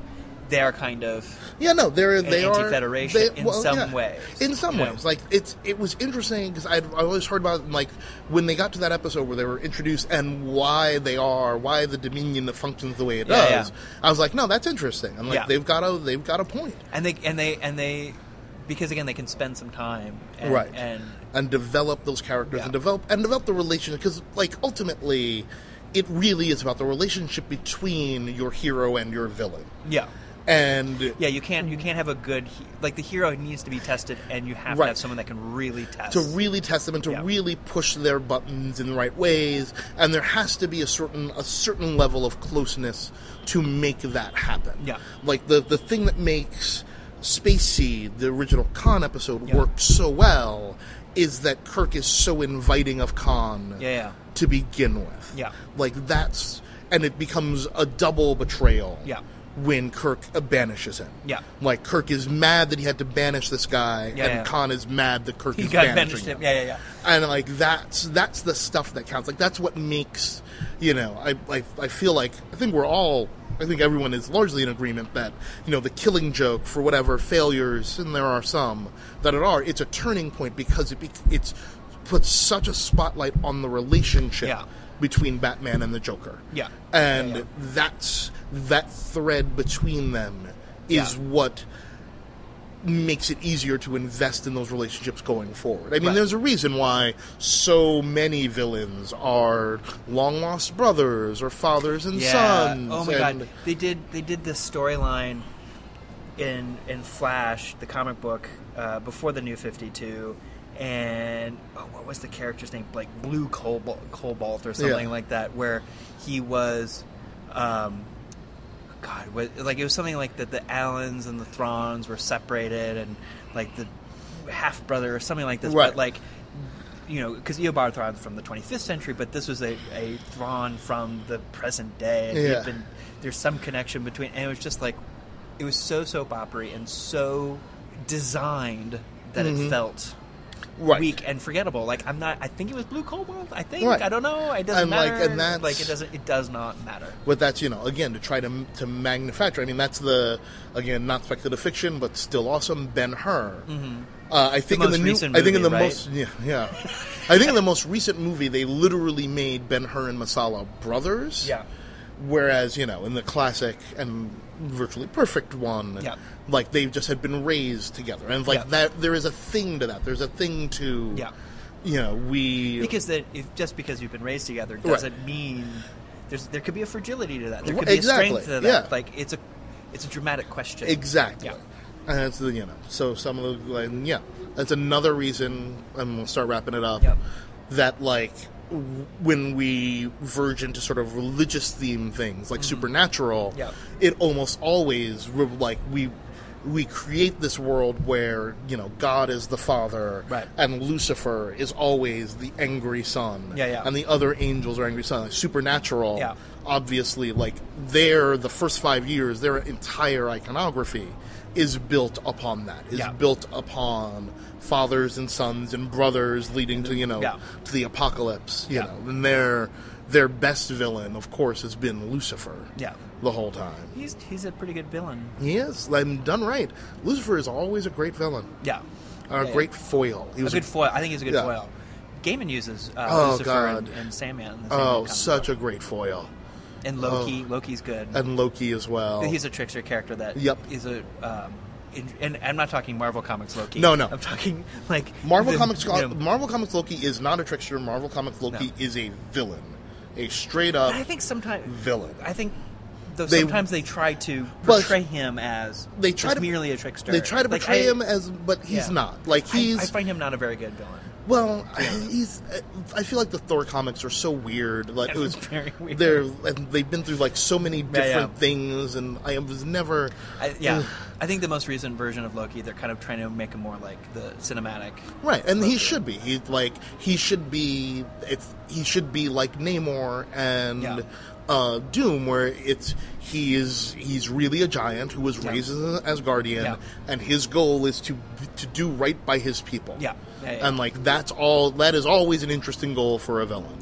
they are kind of Yeah, no, they're an they are anti-Federation they- in well, some yeah, ways. In some you know? ways, like it's it was interesting because I I always heard about like when they got to that episode where they were introduced and why they are why the Dominion functions the way it Yeah, does. yeah. I was like, no, that's interesting. I'm like, Yeah. they've got a they've got a point, and they and they and they because again they can spend some time and, right? and and develop those characters Yeah. and develop and develop the relationship because like ultimately, it really is about the relationship between your hero and your villain. yeah. And Yeah, you can't you can't have a good he- like the hero needs to be tested, and you have Right. to have someone that can really test. to really test them and to Yeah. really push their buttons in the right ways, and there has to be a certain a certain level of closeness to make that happen. Yeah. Like the the thing that makes Space Seed, the original Khan episode, Yeah. work so well is that Kirk is so inviting of Khan yeah, yeah, to begin with. Yeah. Like that's and it becomes a double betrayal. Yeah. When Kirk banishes him. Yeah. Like, Kirk is mad that he had to banish this guy, Yeah, and yeah. Khan is mad that Kirk he is got banishing banished him. Yeah, yeah, yeah. And, like, that's that's the stuff that counts. Like, that's what makes, you know, I, I, I feel like, I think we're all, I think everyone is largely in agreement that, you know, the Killing Joke, for whatever failures, and there are some that it are, it's a turning point because it be, it's puts such a spotlight on the relationship Yeah. between Batman and the Joker. Yeah. And Yeah, yeah. that's that thread between them is Yeah. what makes it easier to invest in those relationships going forward. I mean, Right. there's a reason why so many villains are long lost brothers or fathers and Yeah. sons. Oh my and- god, they did they did this storyline in in Flash, the comic book, uh, before the New fifty-two, and oh, what was the character's name? Like Blue Cobalt, Cobalt or something Yeah. like that, where he was. Um, God, what, like it was something like that. The Allens and the Thrawns were separated, and like the half brother or something like this. Right. But like, you know, because Eobard Thrawn's from the twenty-fifth century, but this was a, a Thrawn from the present day. And Yeah. he'd been, there's some connection between, and it was just like, it was so soap opera and so designed that Mhm. it felt Right. weak and forgettable. Like I'm not. I think it was Blue Cobalt. I think Right. I don't know. It doesn't And, like, matter. and that's- like it doesn't. It does not matter. But that's, you know, again, to try to to manufacture. I mean, that's the, again, not speculative fiction, but still awesome, Ben-Hur. Mm-hmm. Uh, I think The in the most new, recent I think in the movie, right? most, yeah, yeah. I think in the most recent movie, they literally made Ben-Hur and Masala brothers. Yeah. Whereas, you know, in the classic and virtually perfect one, Yeah. like they just had been raised together, and like Yeah. that, there is a thing to that. There's a thing to, Yeah. you know, we Because that if just because you've been raised together Right. doesn't mean there's there could be a fragility to that. There could Right, be a strength exactly, to that. yeah. Like it's a it's a dramatic question. Exactly. Yeah. And it's, the- you know, so some of the, and yeah, that's another reason, and we'll start wrapping it up, Yep. that, like, w- when we verge into sort of religious theme things, like Supernatural, Yep. it almost always, re- like, we we create this world where, you know, God is the father, Right. and Lucifer is always the angry son, Yeah, yeah. and the other angels are angry sons. Like, Supernatural, Yeah. obviously, like, their, the first five years, their entire iconography is built upon that, is Yeah. built upon fathers and sons and brothers leading to, you know, Yeah. to the apocalypse, you Yeah. know, and their, their best villain, of course, has been Lucifer Yeah. the whole time. He's he's a pretty good villain. He is, like, done right. Lucifer is always a great villain, Yeah. or a Yeah, great yeah. foil. He A was good foil. I think he's a good Yeah. foil. Gaiman uses uh, Oh, Lucifer God. and, and Sandman. in the Oh, Sandman such comic a great foil. book. And Loki. Loki's good. And Loki as well. He's a trickster character that Yep. is a. Um, in, and I'm not talking Marvel Comics Loki. No, no. I'm talking like Marvel the- Comics. you know, Marvel Comics Loki is not a trickster. Marvel Comics Loki No. is a villain, a straight up I think sometimes villain. I think though They- sometimes they try to But- portray him as They try just to- merely a trickster. They try to Like, portray I- him as, but he's yeah. not. Like I- he's I, find him not a very good villain. well, he's. I feel like the Thor comics are so weird. Like it was Very weird. They're and they've been through like so many Yeah, different yeah. things, and I was never. I, yeah, I think the most recent version of Loki, they're kind of trying to make him more like the cinematic. Right, and he should be. He like he should be. It's he should be like Namor and Yeah. uh, Doom, where it's he is he's really a giant who was Yeah. raised as an Asgardian, Yeah. and his goal is to to do right by his people. Yeah, yeah, yeah. And like that's all. That is always an interesting goal for a villain. Yeah.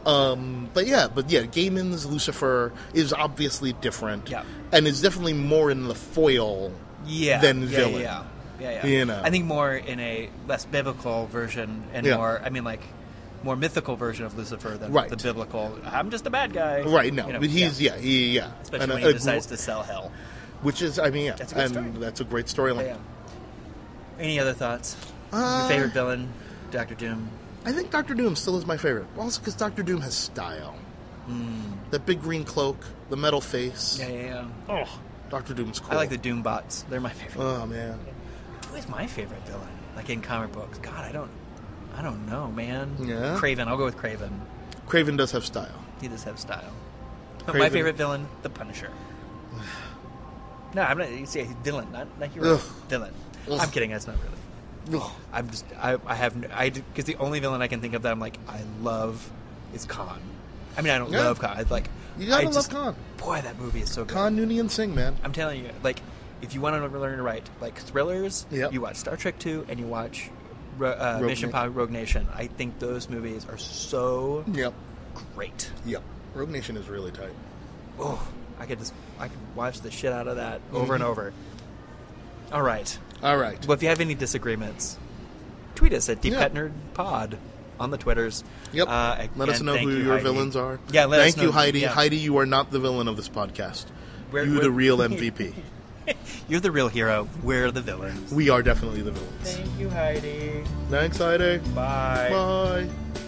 Um, but yeah, but yeah, Gaiman's Lucifer is obviously different. Yeah. And is definitely more in the foil Yeah, than yeah, villain. Yeah, yeah, yeah. You know. I think more in a less biblical version and Yeah. more. I mean, like more mythical version of Lucifer than Right. the biblical. I'm just a bad guy. Right, no, You know, but he's, yeah, he, yeah. Especially And when a- he a decides gr- to sell hell. Which is, I mean, yeah. That's a good and story. that's a great storyline. Yeah. Any other thoughts? Uh, Your favorite villain, Doctor Doom. I think Doctor Doom still is my favorite. Also because Doctor Doom has style. That big green cloak, the metal face. Yeah, yeah, yeah. Oh, Doctor Doom's cool. I like the Doom bots. They're my favorite. Oh, man. Who is my favorite villain? Like in comic books? God, I don't. I don't know, man. Yeah? Craven. I'll go with Craven. Craven does have style. He does have style. But Kraven. my favorite villain, the Punisher. No, I'm not. You say villain, not not hero. Ugh. Villain. Ugh. I'm kidding. That's not really. Ugh. I'm just. I. I have. n- I because the only villain I can think of that I'm like I love is Khan. I mean, I don't Yeah. love Khan. I like. You gotta I love just, Khan. Boy, that movie is so good. Khan Noonien Singh, man. I'm telling you, like, if you want to learn to write like thrillers, Yep. you watch Star Trek two and you watch Ro- uh, Rogue Mission Nation. Impossible Rogue Nation. I think those movies are so Yep. great. Yep. Rogue Nation is really tight. Oh, I could just I could watch the shit out of that over and over. All right. All right. Well, if you have any disagreements, tweet us at Deep Yeah. Cut Nerd Pod on the Twitters. Yep. Uh, let us again, know thank who you, your Heidi. villains are. Yeah, let Thank us you, know. Heidi. Yeah. Heidi, you are not the villain of this podcast. We're- You're we're- the real M V P. You're the real hero. We're the villains. We are definitely the villains. Thank you, Heidi. Thanks, Heidi. Bye. Bye.